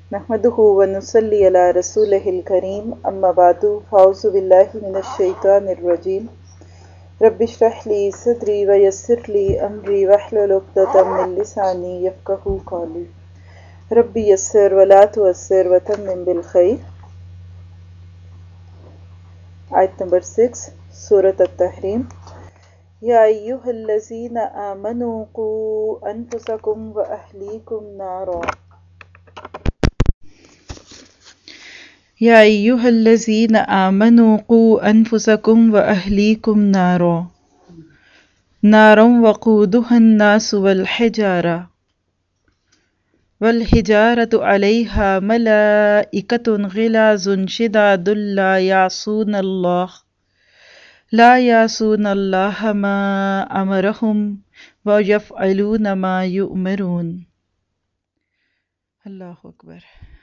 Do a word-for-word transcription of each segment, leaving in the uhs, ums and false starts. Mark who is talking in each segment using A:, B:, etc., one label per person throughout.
A: نحمدہ ونصلی علی رسولہ الکریم اما بعد فاعوذ باللہ من الشیطان الرجیم رب اشرح لی صدری ویسر لی امری واحلل عقدۃ من لسانی یفقہوا قولی رب یسر ولا تعسر وتمم بالخیر۔ آیت نمبر سکس، سورۃ التحریم۔ یا ایہا الذین آمنوا قوا انفسکم واہلیکم نارا یا ایہا الذین آمنوا قوا انفسکم واہلیکم نارا نارا وقودها الناس والحجارہ والحجارۃ علیہا ملائکۃ غلاظ شداد لا یعصون اللہ لا یعصون اللہ ما امرہم ویفعلون ما یؤمرون۔ اللہ اکبر۔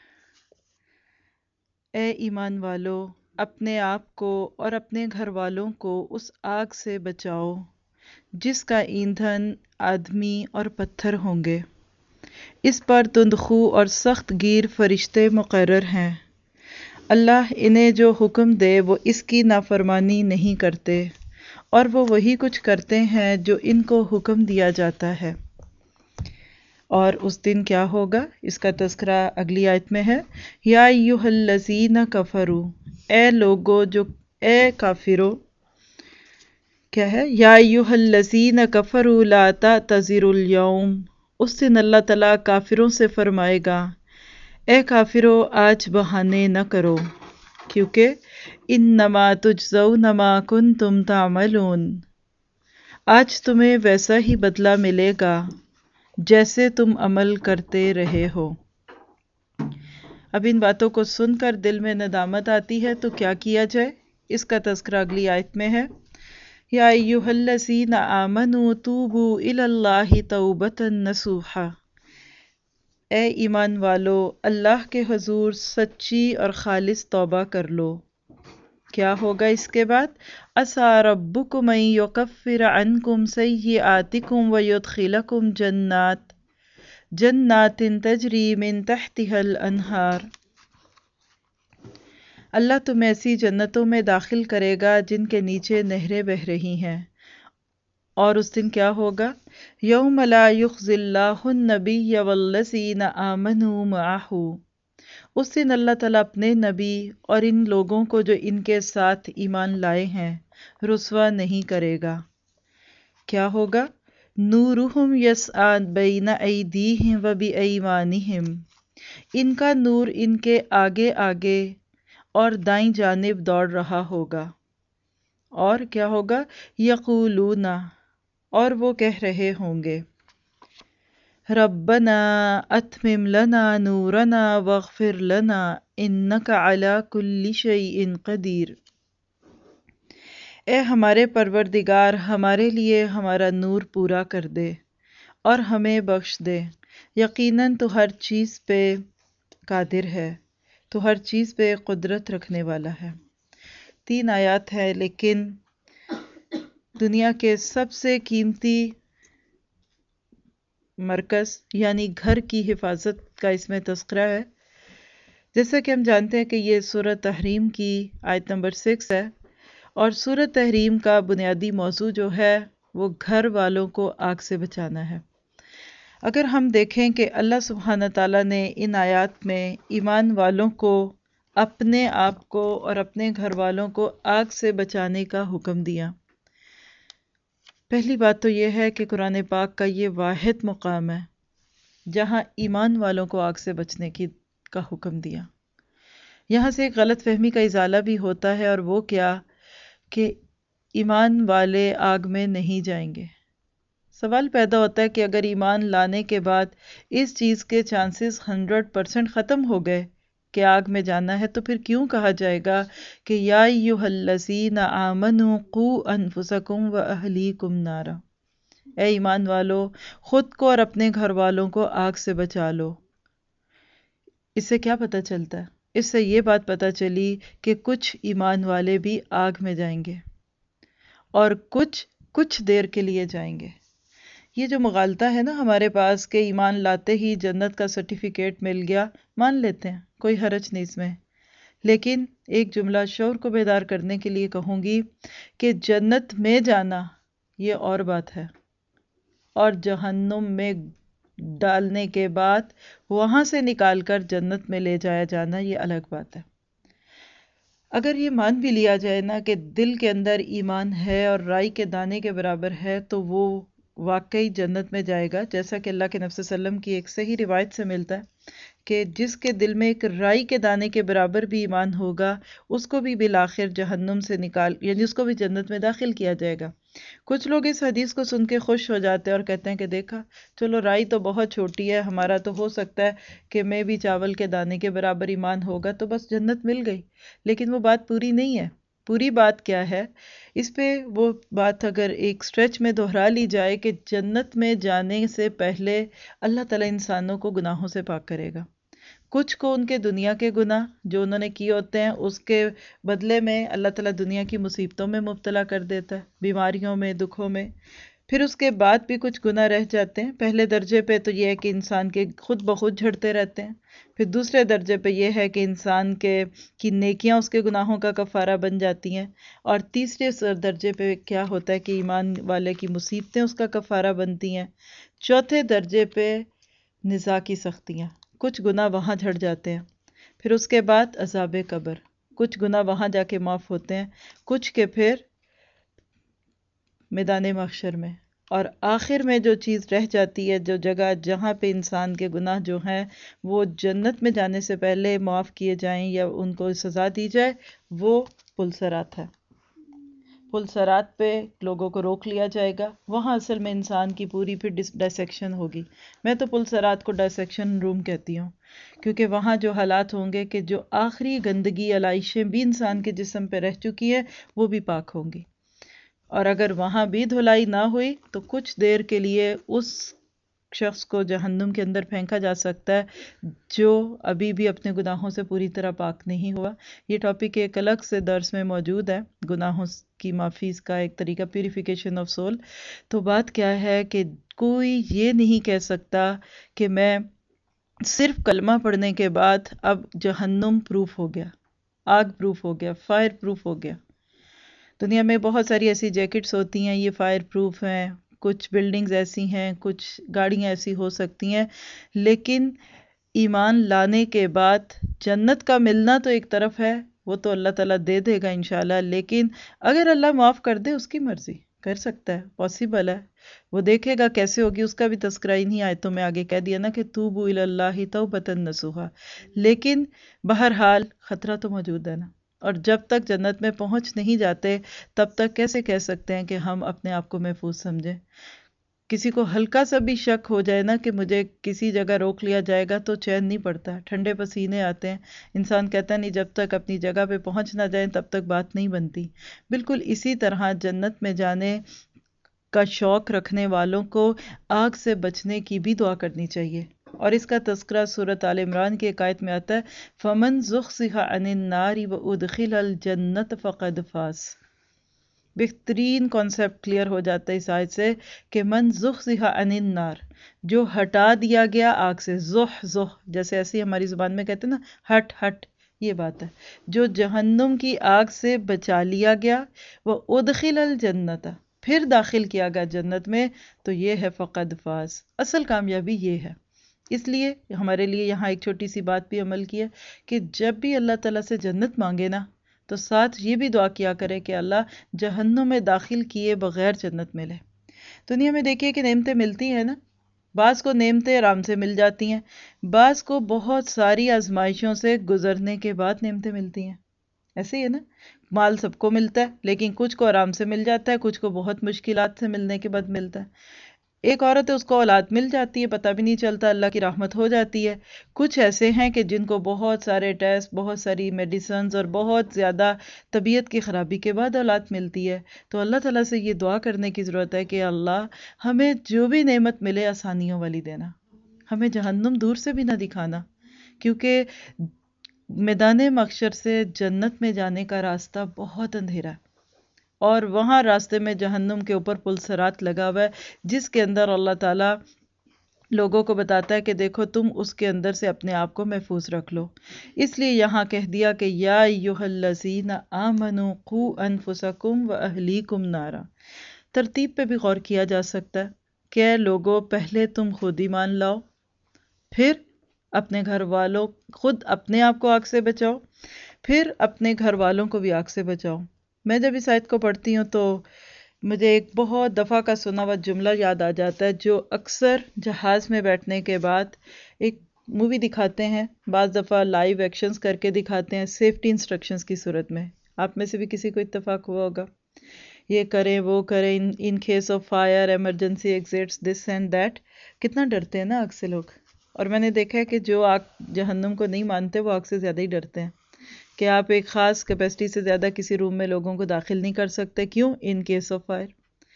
A: اے ایمان والو، اپنے آپ کو اور اپنے گھر والوں کو اس آگ سے بچاؤ جس کا ایندھن آدمی اور پتھر ہوں گے، اس پر تندخو اور سخت گیر فرشتے مقرر ہیں۔ اللہ انہیں جو حکم دے وہ اس کی نافرمانی نہیں کرتے، اور وہ وہی کچھ کرتے ہیں جو ان کو حکم دیا جاتا ہے۔ اور اس دن کیا ہوگا، اس کا تذکرہ اگلی آیت میں ہے۔ یا ایہا الذین کفروا، اے لوگو جو اے کافرو، کیا ہے؟ یا ایہا الذین کفروا لا تعتذروا الیوم، اس دن اللہ تعالیٰ کافروں سے فرمائے گا، اے کافرو آج بہانے نہ کرو، کیونکہ انما تجزون ما کنتم تعملون، آج تمہیں ویسا ہی بدلہ ملے گا جیسے تم عمل کرتے رہے ہو۔ اب ان باتوں کو سن کر دل میں ندامت آتی ہے تو کیا کیا جائے، اس کا تذکرہ اگلی آیت میں ہے۔ یا ایہا الذین آمنوا توبوا الی اللہ توبۃ نصوحا، اے ایمان والو اللہ کے حضور سچی اور خالص توبہ کر لو۔ کیا ہوگا اس کے بعد؟ عسیٰ ربکم ان یکفر عنکم سیئاتکم ویدخلکم جنات جنات تجری من تحتها الانہار، اللہ تمہیں ایسی جنتوں میں داخل کرے گا جن کے نیچے نہریں بہہ رہی ہیں۔ اور اس دن کیا ہوگا؟ یوم لا یخزی اللہ النبی والذین آمنوا معہ، اس دن اللہ تعالیٰ اپنے نبی اور ان لوگوں کو جو ان کے ساتھ ایمان لائے ہیں رسوا نہیں کرے گا۔ کیا ہوگا؟ نورہم یسعی بین ایدیہم وبایمانہم، ان کا نور ان کے آگے آگے اور دائیں جانب دوڑ رہا ہوگا۔ اور کیا ہوگا؟ یقولون، اور وہ کہہ رہے ہوں گے، ربنا اتمم لنا نورنا واغفر لنا انک علی کل شیء قدیر، اے ہمارے پروردگار ہمارے لیے ہمارا نور پورا کر دے اور ہمیں بخش دے، یقیناً تو ہر چیز پہ قادر ہے، تو ہر چیز پہ قدرت رکھنے والا ہے۔ تین آیات ہیں لیکن دنیا کے سب سے قیمتی مرکز یعنی گھر کی حفاظت کا اس میں تذکرہ ہے۔ جیسا کہ ہم جانتے ہیں کہ یہ سورۃ تحریم کی آیت نمبر سکس ہے، اور سورۃ تحریم کا بنیادی موضوع جو ہے وہ گھر والوں کو آگ سے بچانا ہے۔ اگر ہم دیکھیں کہ اللہ سبحانہ تعالیٰ نے ان آیات میں ایمان والوں کو اپنے آپ کو اور اپنے گھر والوں کو آگ سے بچانے کا حکم دیا۔ پہلی بات تو یہ ہے کہ قرآن پاک کا یہ واحد مقام ہے جہاں ایمان والوں کو آگ سے بچنے کی کا حکم دیا۔ یہاں سے ایک غلط فہمی کا ازالہ بھی ہوتا ہے، اور وہ کیا کہ ایمان والے آگ میں نہیں جائیں گے۔ سوال پیدا ہوتا ہے کہ اگر ایمان لانے کے بعد اس چیز کے چانسز ہنڈریڈ پرسنٹ ختم ہو گئے کہ آگ میں جانا ہے، تو پھر کیوں کہا جائے گا کہ یا ایہا الذین آمنوا قوا انفسکم واہلیکم نارا، اے ایمان والو خود کو اور اپنے گھر والوں کو آگ سے بچا لو۔ اس سے کیا پتہ چلتا ہے؟ اس سے یہ بات پتہ چلی کہ کچھ ایمان والے بھی آگ میں جائیں گے، اور کچھ کچھ دیر کے لیے جائیں گے۔ یہ جو مغالطہ ہے نا ہمارے پاس کہ ایمان لاتے ہی جنت کا سرٹیفکیٹ مل گیا، مان لیتے ہیں، کوئی حرج نہیں اس میں، لیکن ایک جملہ شعور کو بیدار کرنے کے لیے کہوں گی کہ جنت میں جانا یہ اور بات ہے، اور جہنم میں ڈالنے کے بعد وہاں سے نکال کر جنت میں لے جایا جانا یہ الگ بات ہے۔ اگر یہ مان بھی لیا جائے نا کہ دل کے اندر ایمان ہے اور رائی کے دانے کے برابر ہے تو وہ واقعی جنت میں جائے گا، جیسا کہ اللہ کے نبی صلی اللہ علیہ وسلم کی ایک صحیح روایت سے ملتا ہے کہ جس کے دل میں ایک رائی کے دانے کے برابر بھی ایمان ہوگا اس کو بھی بالآخر جہنم سے نکال یعنی اس کو بھی جنت میں داخل کیا جائے گا۔ کچھ لوگ اس حدیث کو سن کے خوش ہو جاتے ہیں اور کہتے ہیں کہ دیکھا چلو رائی تو بہت چھوٹی ہے، ہمارا تو ہو سکتا ہے کہ میں بھی چاول کے دانے کے برابر ایمان ہوگا تو بس جنت مل گئی، لیکن وہ بات پوری نہیں ہے۔ پوری بات کیا ہے؟ اس پہ وہ بات اگر ایک سٹریچ میں دہرا لی جائے کہ جنت میں جانے سے پہلے اللہ تعالیٰ انسانوں کو گناہوں سے پاک کرے گا، کچھ کو ان کے دنیا کے گناہ جو انہوں نے کیے ہوتے ہیں اس کے بدلے میں اللہ تعالیٰ دنیا کی مصیبتوں میں مبتلا کر دیتا ہے، بیماریوں میں، دکھوں میں، پھر اس کے بعد بھی کچھ گناہ رہ جاتے ہیں۔ پہلے درجے پہ تو یہ ہے کہ انسان کے خود بخود جھڑتے رہتے ہیں، پھر دوسرے درجے پہ یہ ہے کہ انسان کے کی نیکیاں اس کے گناہوں کا کفارہ بن جاتی ہیں، اور تیسرے درجے پہ کیا ہوتا ہے کہ ایمان والے کی مصیبتیں اس کا کفارہ بنتی ہیں، چوتھے درجے پہ نزاع کی سختیاں، کچھ گناہ وہاں جھڑ جاتے ہیں، پھر اس کے بعد عذاب قبر، کچھ گناہ وہاں جا کے معاف ہوتے ہیں، کچھ کے پھر میدان محشر میں، اور آخر میں جو چیز رہ جاتی ہے، جو جگہ جہاں پہ انسان کے گناہ جو ہیں وہ جنت میں جانے سے پہلے معاف کیے جائیں یا ان کو سزا دی جائے، وہ پل صراط ہے۔ پل صراط پہ لوگوں کو روک لیا جائے گا، وہاں اصل میں انسان کی پوری پھر ڈائسیکشن ہوگی۔ میں تو پل صراط کو ڈائسیکشن روم کہتی ہوں، کیونکہ وہاں جو حالات ہوں گے کہ جو آخری گندگی علائشیں بھی انسان کے جسم پہ رہ چکی ہے وہ بھی پاک ہوں گی، اور اگر وہاں بھی دھلائی نہ ہوئی تو کچھ دیر کے لیے اس شخص کو جہنم کے اندر پھینکا جا سکتا ہے جو ابھی بھی اپنے گناہوں سے پوری طرح پاک نہیں ہوا۔ یہ ٹاپک ایک الگ سے درس میں موجود ہے، گناہوں کی معافی کا ایک طریقہ، پیوریفیکیشن آف سول۔ تو بات کیا ہے کہ کوئی یہ نہیں کہہ سکتا کہ میں صرف کلمہ پڑھنے کے بعد اب جہنم پروف ہو گیا، آگ پروف ہو گیا، فائر پروف ہو گیا۔ دنیا میں بہت ساری ایسی جیکٹس ہوتی ہیں، یہ فائر پروف ہیں، کچھ بلڈنگز ایسی ہیں، کچھ گاڑیاں ایسی ہو سکتی ہیں، لیکن ایمان لانے کے بعد جنت کا ملنا تو ایک طرف ہے، وہ تو اللہ تعالیٰ دے دے گا انشاءاللہ، لیکن اگر اللہ معاف کر دے اس کی مرضی، کر سکتا ہے، پاسبل ہے، وہ دیکھے گا کیسے ہوگی، اس کا بھی تذکرہ انہی آیتوں میں آگے کہہ دیا نا کہ توبو الی اللہ توبۃ نصوحا، لیکن بہرحال خطرہ تو موجود ہے نا، اور جب تک جنت میں پہنچ نہیں جاتے تب تک کیسے کہہ سکتے ہیں کہ ہم اپنے آپ کو محفوظ سمجھیں۔ کسی کو ہلکا سا بھی شک ہو جائے نا کہ مجھے کسی جگہ روک لیا جائے گا تو چین نہیں پڑتا، ٹھنڈے پسینے آتے ہیں، انسان کہتا نہیں جب تک اپنی جگہ پہ پہنچ نہ جائیں تب تک بات نہیں بنتی۔ بالکل اسی طرح جنت میں جانے کا شوق رکھنے والوں کو آگ سے بچنے کی بھی دعا کرنی چاہیے، اور اس کا تذکرہ سورۃ آل عمران کی ایک آیت میں آتا ہے فَمَن زُحْزِحَ عَنِ النَّارِ وَأُدْخِلَ الْجَنَّةَ فَقَدْ فَازَ۔ بہترین کانسیپٹ کلیئر ہو جاتا ہے اس آیت سے کہ من زُحْزِحَ عَنِ النَّارِ، جو ہٹا دیا گیا آگ سے، زح زح جیسے ایسی ہماری زبان میں کہتے ہیں نا ہٹ ہٹ، یہ بات ہے، جو جہنم کی آگ سے بچا لیا گیا، وَأُدْخِلَ الْجَنَّةَ، پھر داخل کیا گیا جنت میں، تو یہ ہے فقد فاز، اصل کامیابی یہ ہے۔ اس لیے ہمارے لیے یہاں ایک چھوٹی سی بات بھی عمل کی ہے کہ جب بھی اللہ تعالیٰ سے جنت مانگے نا تو ساتھ یہ بھی دعا کیا کرے کہ اللہ جہنم میں داخل کیے بغیر جنت ملے۔ دنیا میں دیکھیے کہ نعمتیں ملتی ہیں نا، بعض کو نعمتیں آرام سے مل جاتی ہیں، بعض کو بہت ساری آزمائشوں سے گزرنے کے بعد نعمتیں ملتی ہیں، ایسے ہی ہے نا، مال سب کو ملتا ہے لیکن کچھ کو آرام سے مل جاتا ہے، کچھ کو بہت مشکلات سے ملنے کے بعد ملتا ہے۔ ایک عورت ہے اس کو اولاد مل جاتی ہے، پتہ بھی نہیں چلتا، اللہ کی رحمت ہو جاتی ہے۔ کچھ ایسے ہیں کہ جن کو بہت سارے ٹیسٹ، بہت ساری میڈیسنز اور بہت زیادہ طبیعت کی خرابی کے بعد اولاد ملتی ہے، تو اللہ تعالیٰ سے یہ دعا کرنے کی ضرورت ہے کہ اللہ ہمیں جو بھی نعمت ملے آسانیوں والی دینا، ہمیں جہنم دور سے بھی نہ دکھانا، کیونکہ میدان محشر سے جنت میں جانے کا راستہ بہت اندھیرا ہے، اور وہاں راستے میں جہنم کے اوپر پل صراط لگا ہوا ہے، جس کے اندر اللہ تعالیٰ لوگوں کو بتاتا ہے کہ دیکھو تم اس کے اندر سے اپنے آپ کو محفوظ رکھ لو۔ اس لیے یہاں کہہ دیا کہ یا ایھا الذین آمنوا قوا انفسکم واہلیکم نارا۔ ترتیب پہ بھی غور کیا جا سکتا ہے کہ اے لوگو، پہلے تم خود ایمان لاؤ، پھر اپنے گھر والوں، خود اپنے آپ کو آگ سے بچاؤ، پھر اپنے گھر والوں کو بھی آگ سے بچاؤ۔ میں جب اس آیت کو پڑھتی ہوں تو مجھے ایک بہت دفعہ کا سنا ہوا جملہ یاد آ جاتا ہے، جو اکثر جہاز میں بیٹھنے کے بعد ایک مووی دکھاتے ہیں، بعض دفعہ لائیو ایکشنز کر کے دکھاتے ہیں سیفٹی انسٹرکشنز کی صورت میں۔ آپ میں سے بھی کسی کو اتفاق ہوا ہوگا، یہ کریں وہ کریں، in case of fire emergency exits this and that. کتنا ڈرتے ہیں نا آگ سے لوگ، اور میں نے دیکھا ہے کہ جو آگ جہنم کو نہیں مانتے وہ آگ سے زیادہ ہی ڈرتے ہیں، کہ آپ ایک خاص کیپیسٹی سے زیادہ کسی روم میں لوگوں کو داخل نہیں کر سکتے۔ کیوں؟ In case of fire.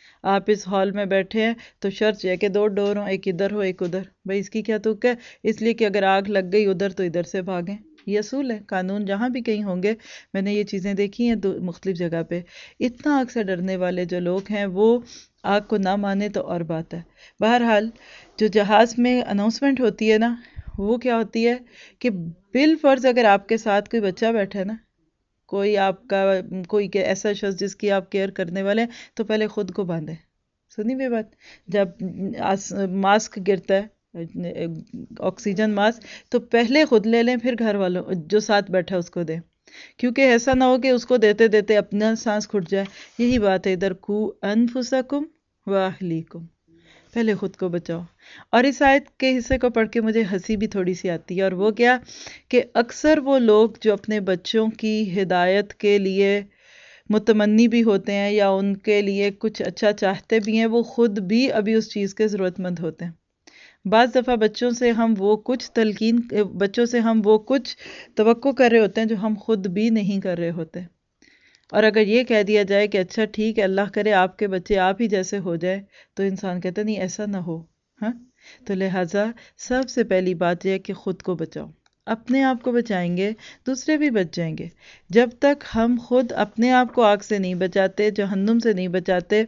A: آپ اس ہال میں بیٹھے ہیں تو شرط یہ کہ دو ڈور ہوں، ایک ادھر ہو ایک ادھر۔ بھائی اس کی کیا تک ہے؟ اس لیے کہ اگر آگ لگ گئی ادھر تو ادھر سے بھاگیں، یہ اصول ہے، قانون جہاں بھی کہیں ہوں گے۔ میں نے یہ چیزیں دیکھی ہیں دو مختلف جگہ پہ۔ اتنا آگ سے ڈرنے والے جو لوگ ہیں وہ آگ کو نہ مانے تو اور بات ہے۔ بہرحال جو جہاز میں اناؤنسمنٹ ہوتی ہے نا، وہ کیا ہوتی ہے کہ بالفرض اگر آپ کے ساتھ کوئی بچہ بیٹھا ہے نا، کوئی آپ کا کوئی ایسا شخص جس کی آپ کیئر کرنے والے ہیں، تو پہلے خود کو باندھیں۔ سنی ہوئی بات؟ جب ماسک گرتا ہے، آکسیجن ماسک، تو پہلے خود لے لیں، پھر گھر والوں جو ساتھ بیٹھا اس کو دیں، کیونکہ ایسا نہ ہو کہ اس کو دیتے دیتے اپنا سانس کھٹ جائے۔ یہی بات ہے ادھر، قوا انفسکم واہلیکم، پہلے خود کو بچاؤ۔ اور اس آیت کے حصے کو پڑھ کے مجھے ہنسی بھی تھوڑی سی آتی ہے، اور وہ کیا کہ اکثر وہ لوگ جو اپنے بچوں کی ہدایت کے لیے متمنی بھی ہوتے ہیں یا ان کے لیے کچھ اچھا چاہتے بھی ہیں، وہ خود بھی ابھی اس چیز کے ضرورت مند ہوتے ہیں۔ بعض دفعہ بچوں سے ہم وہ کچھ تلقین بچوں سے ہم وہ کچھ توقع کر رہے ہوتے ہیں جو ہم خود بھی نہیں کر رہے ہوتے، اور اگر یہ کہہ دیا جائے کہ اچھا ٹھیک ہے، اللہ کرے آپ کے بچے آپ ہی جیسے ہو جائے، تو انسان کہتا نہیں ایسا نہ ہو۔ ہاں، تو لہٰذا سب سے پہلی بات یہ ہے کہ خود کو بچاؤ۔ اپنے آپ کو بچائیں گے دوسرے بھی بچ جائیں گے۔ جب تک ہم خود اپنے آپ کو آگ سے نہیں بچاتے، جہنم سے نہیں بچاتے،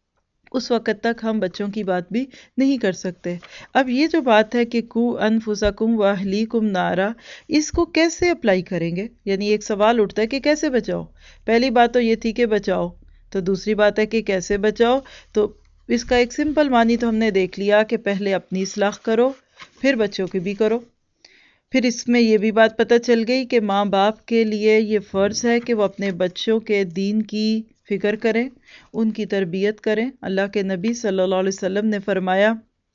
A: اس وقت تک ہم بچوں کی بات بھی نہیں کر سکتے۔ اب یہ جو بات ہے کہ قوا انفسکم واہلیکم نارا، اس کو کیسے اپلائی کریں گے؟ یعنی ایک سوال اٹھتا ہے کہ کیسے بچاؤ؟ پہلی بات تو یہ تھی کہ بچاؤ، تو دوسری بات ہے کہ کیسے بچاؤ؟ تو اس کا ایک سمپل معنی تو ہم نے دیکھ لیا کہ پہلے اپنی اصلاح کرو، پھر بچوں کی بھی کرو۔ پھر اس میں یہ بھی بات پتہ چل گئی کہ ماں باپ کے لیے یہ فرض ہے کہ وہ اپنے بچوں کے دین کی فکر کریں، ان کی تربیت کریں۔ اللہ کے نبی صلی اللہ علیہ وسلم نے فرمایا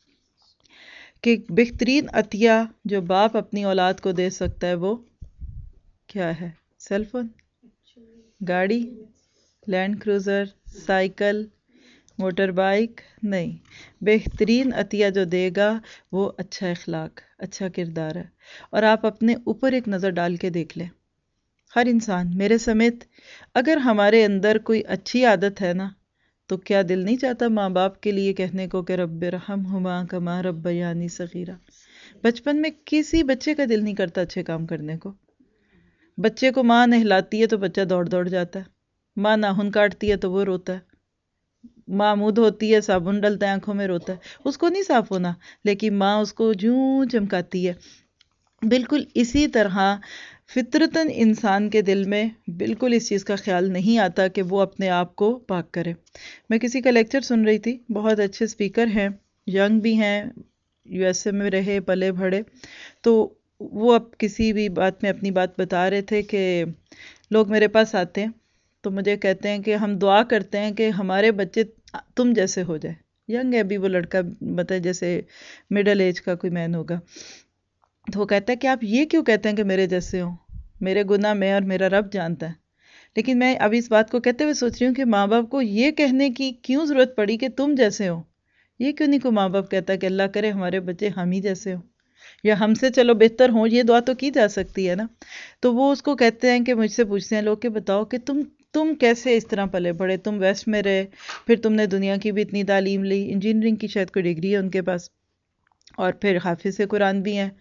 A: کہ بہترین عطیہ جو باپ اپنی اولاد کو دے سکتا ہے وہ کیا ہے؟ سیل فون، گاڑی، land cruiser, cycle, motor bike نہیں، بہترین عطیہ جو دے گا وہ اچھا اخلاق، اچھا کردار ہے۔ اور آپ اپنے اوپر ایک نظر ڈال کے دیکھ لیں، ہر انسان میرے سمیت، اگر ہمارے اندر کوئی اچھی عادت ہے نا، تو کیا دل نہیں چاہتا ماں باپ کے لیے کہنے کو کہ رب ارحمہما کما ربیانی صغیرا؟ بچپن میں کسی بچے کا دل نہیں کرتا اچھے کام کرنے کو۔ بچے کو ماں نہلاتی ہے تو بچہ دوڑ دوڑ جاتا ہے، ماں ناخن کاٹتی ہے تو وہ روتا ہے، ماں منہ دھوتی ہے، صابن ڈلتا ہے آنکھوں میں، روتا ہے، اس کو نہیں صاف ہونا، لیکن ماں اس کو جوں چمکاتی ہے۔ بالکل اسی طرح فطرتاً انسان کے دل میں بالکل اس چیز کا خیال نہیں آتا کہ وہ اپنے آپ کو پاک کرے۔ میں کسی کا لیکچر سن رہی تھی، بہت اچھے اسپیکر ہیں، ینگ بھی ہیں، یو ایس اے میں رہے پلے بڑھے، تو وہ اب کسی بھی بات میں اپنی بات بتا رہے تھے کہ لوگ میرے پاس آتے ہیں تو مجھے کہتے ہیں کہ ہم دعا کرتے ہیں کہ ہمارے بچے تم جیسے ہو جائے۔ ینگ ہے ابھی وہ لڑکا، مطلب جیسے مڈل ایج کا کوئی مین ہوگا، تو وہ کہتا ہے کہ آپ یہ کیوں کہتے ہیں کہ میرے جیسے ہوں؟ میرے گناہ میں اور میرا رب جانتا ہے۔ لیکن میں ابھی اس بات کو کہتے ہوئے سوچ رہی ہوں کہ ماں باپ کو یہ کہنے کی کیوں ضرورت پڑی کہ تم جیسے ہو؟ یہ کیوں نہیں کوئی ماں باپ کہتا کہ اللہ کرے ہمارے بچے ہم ہی جیسے ہوں، یا ہم سے چلو بہتر ہوں؟ یہ دعا تو کی جا سکتی ہے نا۔ تو وہ اس کو کہتے ہیں کہ مجھ سے پوچھتے ہیں لوگ کہ بتاؤ کہ تم تم کیسے اس طرح پلے بڑھے، تم ویسٹ میں رہے، پھر تم نے دنیا کی بھی اتنی تعلیم لی، انجینئرنگ کی شاید کوئی ڈگری ہے ان کے پاس، اور پھر حافظ قرآن بھی ہیں،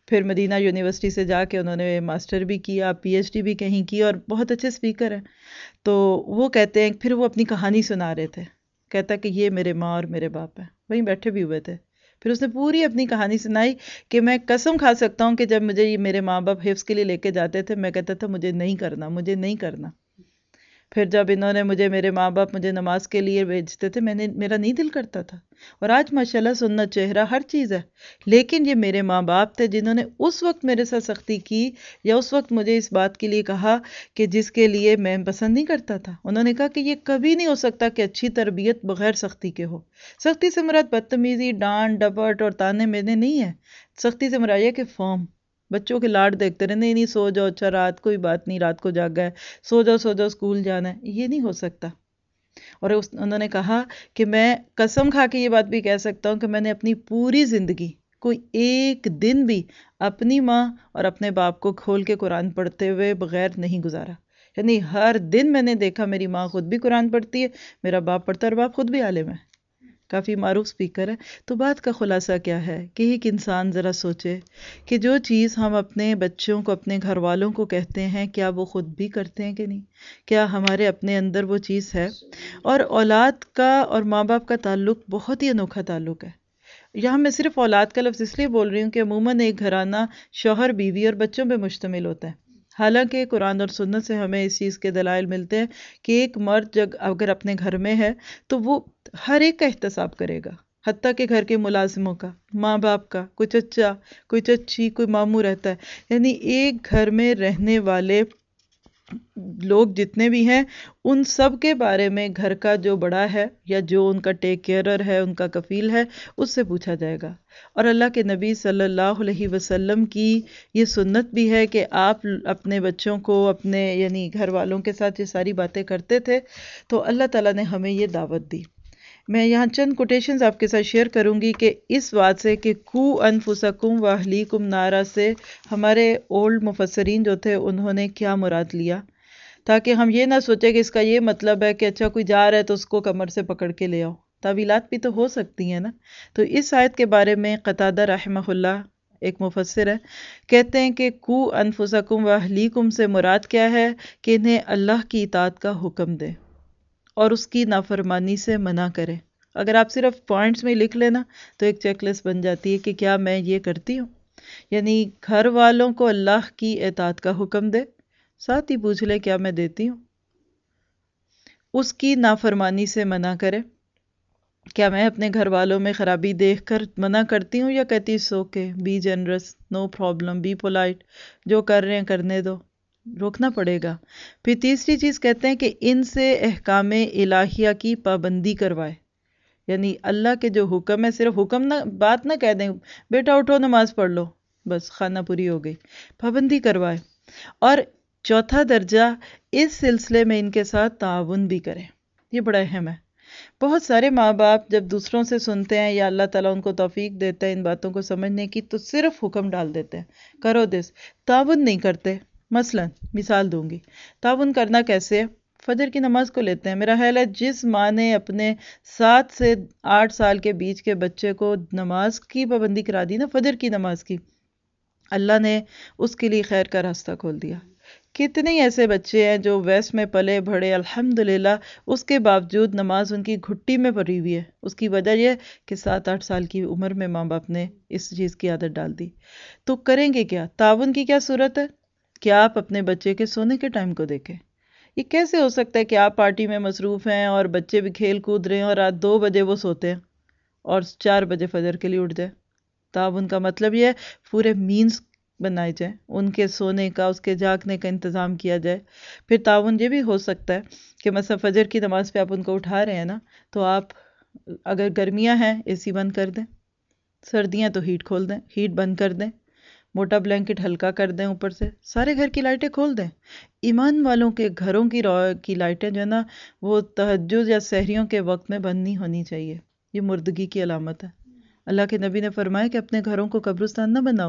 A: پھر مدینہ یونیورسٹی سے جا کے انہوں نے ماسٹر بھی کیا، پی ایچ ڈی بھی کہیں کی، اور بہت اچھے اسپیکر ہیں. تو وہ کہتے ہیں، پھر وہ اپنی کہانی سنا رہے تھے. کہتا کہ یہ میرے ماں اور میرے باپ ہیں، وہیں بیٹھے بھی ہوئے تھے. پھر اس نے پوری اپنی کہانی سنائی کہ میں قسم کھا سکتا ہوں کہ جب مجھے یہ میرے ماں باپ حفظ کے لیے لے کے جاتے تھے، میں کہتا تھا مجھے نہیں کرنا، مجھے نہیں کرنا. پھر جب انہوں نے مجھے، میرے ماں باپ مجھے نماز کے لیے بھیجتے تھے، میں نے میرا نہیں دل کرتا تھا. اور آج ماشاءاللہ سنت چہرہ ہر چیز ہے. لیکن یہ میرے ماں باپ تھے جنہوں نے اس وقت میرے ساتھ سختی کی، یا اس وقت مجھے اس بات کے لیے کہا کہ جس کے لیے میں پسند نہیں کرتا تھا. انہوں نے کہا کہ یہ کبھی نہیں ہو سکتا کہ اچھی تربیت بغیر سختی کے ہو. سختی سے مراد بدتمیزی، ڈانٹ ڈپٹ اور تانے مینے نہیں ہے. سختی سے مراد یہ کہ فارم، بچوں کے لاڈ دیکھتے رہے، نہیں نہیں سو جاؤ، اچھا رات کوئی بات نہیں، رات کو جاگا ہے، سو جاؤ سو جاؤ اسکول جانا ہے، یہ نہیں ہو سکتا. اور اس انہوں نے کہا کہ میں قسم کھا کے یہ بات بھی کہہ سکتا ہوں کہ میں نے اپنی پوری زندگی کوئی ایک دن بھی اپنی ماں اور اپنے باپ کو کھول کے قرآن پڑھتے ہوئے بغیر نہیں گزارا. یعنی ہر دن میں نے دیکھا میری ماں خود بھی قرآن پڑھتی ہے، میرا باپ پڑھتا ہے، اور باپ خود بھی عالم ہے، کافی معروف سپیکر ہے. تو بات کا خلاصہ کیا ہے کہ ایک انسان ذرا سوچے کہ جو چیز ہم اپنے بچوں کو، اپنے گھر والوں کو کہتے ہیں، کیا وہ خود بھی کرتے ہیں کہ نہیں؟ کیا ہمارے اپنے اندر وہ چیز ہے؟ اور اولاد کا اور ماں باپ کا تعلق بہت ہی انوکھا تعلق ہے. یہاں میں صرف اولاد کا لفظ اس لیے بول رہی ہوں کہ عموماً ایک گھرانہ شوہر، بیوی اور بچوں پہ مشتمل ہوتا ہے. حالانکہ قرآن اور سنت سے ہمیں اس چیز کے دلائل ملتے ہیں کہ ایک مرد جب اگر اپنے گھر میں ہے تو وہ ہر ایک کا احتساب کرے گا، حتیٰ کہ گھر کے ملازموں کا، ماں باپ کا، کوئی چچا، کوئی چچی، کوئی ماموں رہتا ہے. یعنی ایک گھر میں رہنے والے لوگ جتنے بھی ہیں ان سب کے بارے میں گھر کا جو بڑا ہے یا جو ان کا ٹیک کیئرر ہے، ان کا کفیل ہے، اس سے پوچھا جائے گا. اور اللہ کے نبی صلی اللہ علیہ وسلم کی یہ سنت بھی ہے کہ آپ اپنے بچوں کو، اپنے یعنی گھر والوں کے ساتھ یہ ساری باتیں کرتے تھے. تو اللہ تعالیٰ نے ہمیں یہ دعوت دی. میں یہاں چند کوٹیشنز آپ کے ساتھ شیئر کروں گی کہ اس بات سے کہ قو انفسکم و اہلیکم نارا سے ہمارے اولڈ مفسرین جو تھے انہوں نے کیا مراد لیا، تاکہ ہم یہ نہ سوچیں کہ اس کا یہ مطلب ہے کہ اچھا کوئی جا رہا ہے تو اس کو کمر سے پکڑ کے لے آؤ. تعویلات بھی تو ہو سکتی ہیں نا. تو اس آیت کے بارے میں قتادہ رحمہ اللہ ایک مفسر ہے، کہتے ہیں کہ قو انفسکم و اہلیکم سے مراد کیا ہے کہ انہیں اللہ کی اطاعت کا حکم دے اور اس کی نافرمانی سے منع کرے. اگر آپ صرف پوائنٹس میں لکھ لینا تو ایک چیک لسٹ بن جاتی ہے کہ کیا میں یہ کرتی ہوں. یعنی گھر والوں کو اللہ کی اطاعت کا حکم دے، ساتھ ہی پوچھ لے کیا میں دیتی ہوں. اس کی نافرمانی سے منع کرے، کیا میں اپنے گھر والوں میں خرابی دیکھ کر منع کرتی ہوں یا کہتی سو کے be generous, no problem, be polite, جو کر رہے ہیں کرنے دو، روکنا پڑے گا. پھر تیسری چیز کہتے ہیں کہ ان سے احکام الہیہ کی پابندی کروائے. یعنی اللہ کے جو حکم ہے، صرف حکم نہ بات نہ کہہ دیں بیٹا اٹھو نماز پڑھ لو، بس خانہ پوری ہو گئی، پابندی کروائے. اور چوتھا درجہ اس سلسلے میں ان کے ساتھ تعاون بھی کریں. یہ بڑا اہم ہے. بہت سارے ماں باپ جب دوسروں سے سنتے ہیں یا اللہ تعالیٰ ان کو توفیق دیتا ہے ان باتوں کو سمجھنے کی تو صرف حکم ڈال دیتے ہیں، کرو دس، تعاون نہیں کرتے. مثلا مثال دوں گی، تعاون کرنا کیسے؟ فجر کی نماز کو لیتے ہیں. میرا خیال ہے جس ماں نے اپنے سات سے آٹھ سال کے بیچ کے بچے کو نماز کی پابندی کرا دی نا، فجر کی نماز کی، اللہ نے اس کے لیے خیر کا راستہ کھول دیا. کتنے ایسے بچے ہیں جو ویسٹ میں پلے بڑھے الحمدللہ، اس کے باوجود نماز ان کی گھٹی میں پڑی ہوئی ہے. اس کی وجہ یہ کہ سات آٹھ سال کی عمر میں ماں باپ نے اس چیز کی عادت ڈال دی. تو کریں گے کیا؟ تعاون کی کیا صورت ہے کہ آپ اپنے بچے کے سونے کے ٹائم کو دیکھیں. یہ کیسے ہو سکتا ہے کہ آپ پارٹی میں مصروف ہیں اور بچے بھی کھیل کود رہے ہیں اور رات دو بجے وہ سوتے ہیں اور چار بجے فجر کے لیے اٹھ جائے؟ تعاون کا مطلب یہ ہے پورے مینز بنائے جائیں، ان کے سونے کا، اس کے جاگنے کا انتظام کیا جائے. پھر تعاون یہ بھی ہو سکتا ہے کہ مثلا فجر کی نماز پہ آپ ان کو اٹھا رہے ہیں نا، تو آپ اگر گرمیاں ہیں اے سی بند کر دیں، سردیاں تو ہیٹ کھول دیں، ہیٹ بند کر دیں، موٹا بلینکٹ ہلکا کر دیں، اوپر سے سارے گھر کی لائٹیں کھول دیں. ایمان والوں کے گھروں کی رو کی لائٹیں جو ہے نا وہ تہجد یا سحریوں کے وقت میں بند نہیں ہونی چاہیے. یہ مردگی کی علامت ہے. اللہ کے نبی نے فرمایا کہ اپنے گھروں کو قبرستان نہ بناؤ،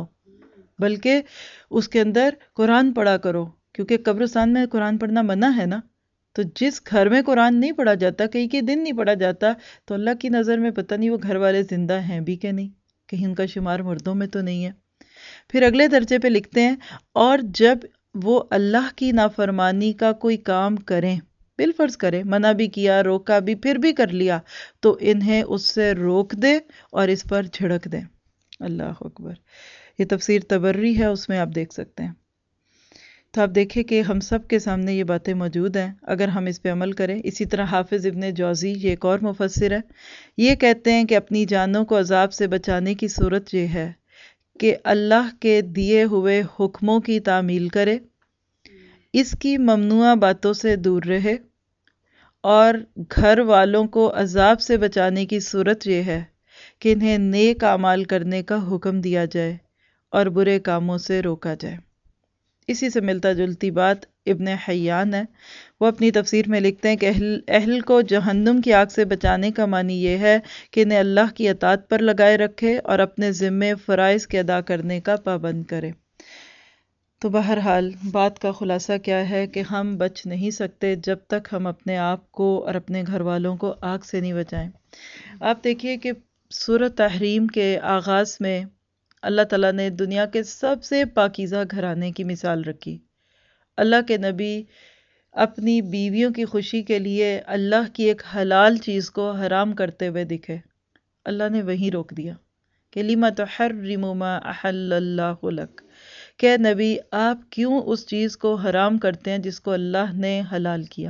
A: بلکہ اس کے اندر قرآن پڑھا کرو، کیونکہ قبرستان میں قرآن پڑھنا منع ہے نا. تو جس گھر میں قرآن نہیں پڑھا جاتا، کئی کئی دن نہیں پڑھا جاتا، تو اللہ کی نظر میں پتہ نہیں وہ گھر والے زندہ ہیں بھی کہ نہیں، کہیں ان کا شمار مردوں میں تو نہیں ہے. پھر اگلے درجے پہ لکھتے ہیں اور جب وہ اللہ کی نافرمانی کا کوئی کام کریں، بالفرض کریں، منع بھی کیا، روکا بھی، پھر بھی کر لیا، تو انہیں اس سے روک دے اور اس پر جھڑک دیں۔ اللہ اکبر۔ یہ تفسیر تبری ہے، اس میں آپ دیکھ سکتے ہیں۔ تو آپ دیکھیں کہ ہم سب کے سامنے یہ باتیں موجود ہیں اگر ہم اس پہ عمل کریں۔ اسی طرح حافظ ابن جوزی، یہ ایک اور مفسر ہے، یہ کہتے ہیں کہ اپنی جانوں کو عذاب سے بچانے کی صورت یہ ہے کہ اللہ کے دیے ہوئے حکموں کی تعمیل کرے، اس کی ممنوع باتوں سے دور رہے، اور گھر والوں کو عذاب سے بچانے کی صورت یہ ہے کہ انہیں نیک اعمال کرنے کا حکم دیا جائے اور برے کاموں سے روکا جائے۔ اسی سے ملتا جلتی بات ابن حیان ہے، وہ اپنی تفسیر میں لکھتے ہیں کہ اہل, اہل کو جہنم کی آگ سے بچانے کا معنی یہ ہے کہ انہیں اللہ کی اطاعت پر لگائے رکھے اور اپنے ذمے فرائض کے ادا کرنے کا پابند کرے۔ تو بہرحال بات کا خلاصہ کیا ہے کہ ہم بچ نہیں سکتے جب تک ہم اپنے آپ کو اور اپنے گھر والوں کو آگ سے نہیں بچائیں۔ آپ دیکھیے کہ سورۃ تحریم کے آغاز میں اللہ تعالیٰ نے دنیا کے سب سے پاکیزہ گھرانے کی مثال رکھی۔ اللہ کے نبی اپنی بیویوں کی خوشی کے لیے اللہ کی ایک حلال چیز کو حرام کرتے ہوئے دکھے، اللہ نے وہیں روک دیا کہ لِمَ تُحَرِّمُ مَا أَحَلَّ اللَّهُ لَكَ، کہ نبی آپ کیوں اس چیز کو حرام کرتے ہیں جس کو اللہ نے حلال کیا۔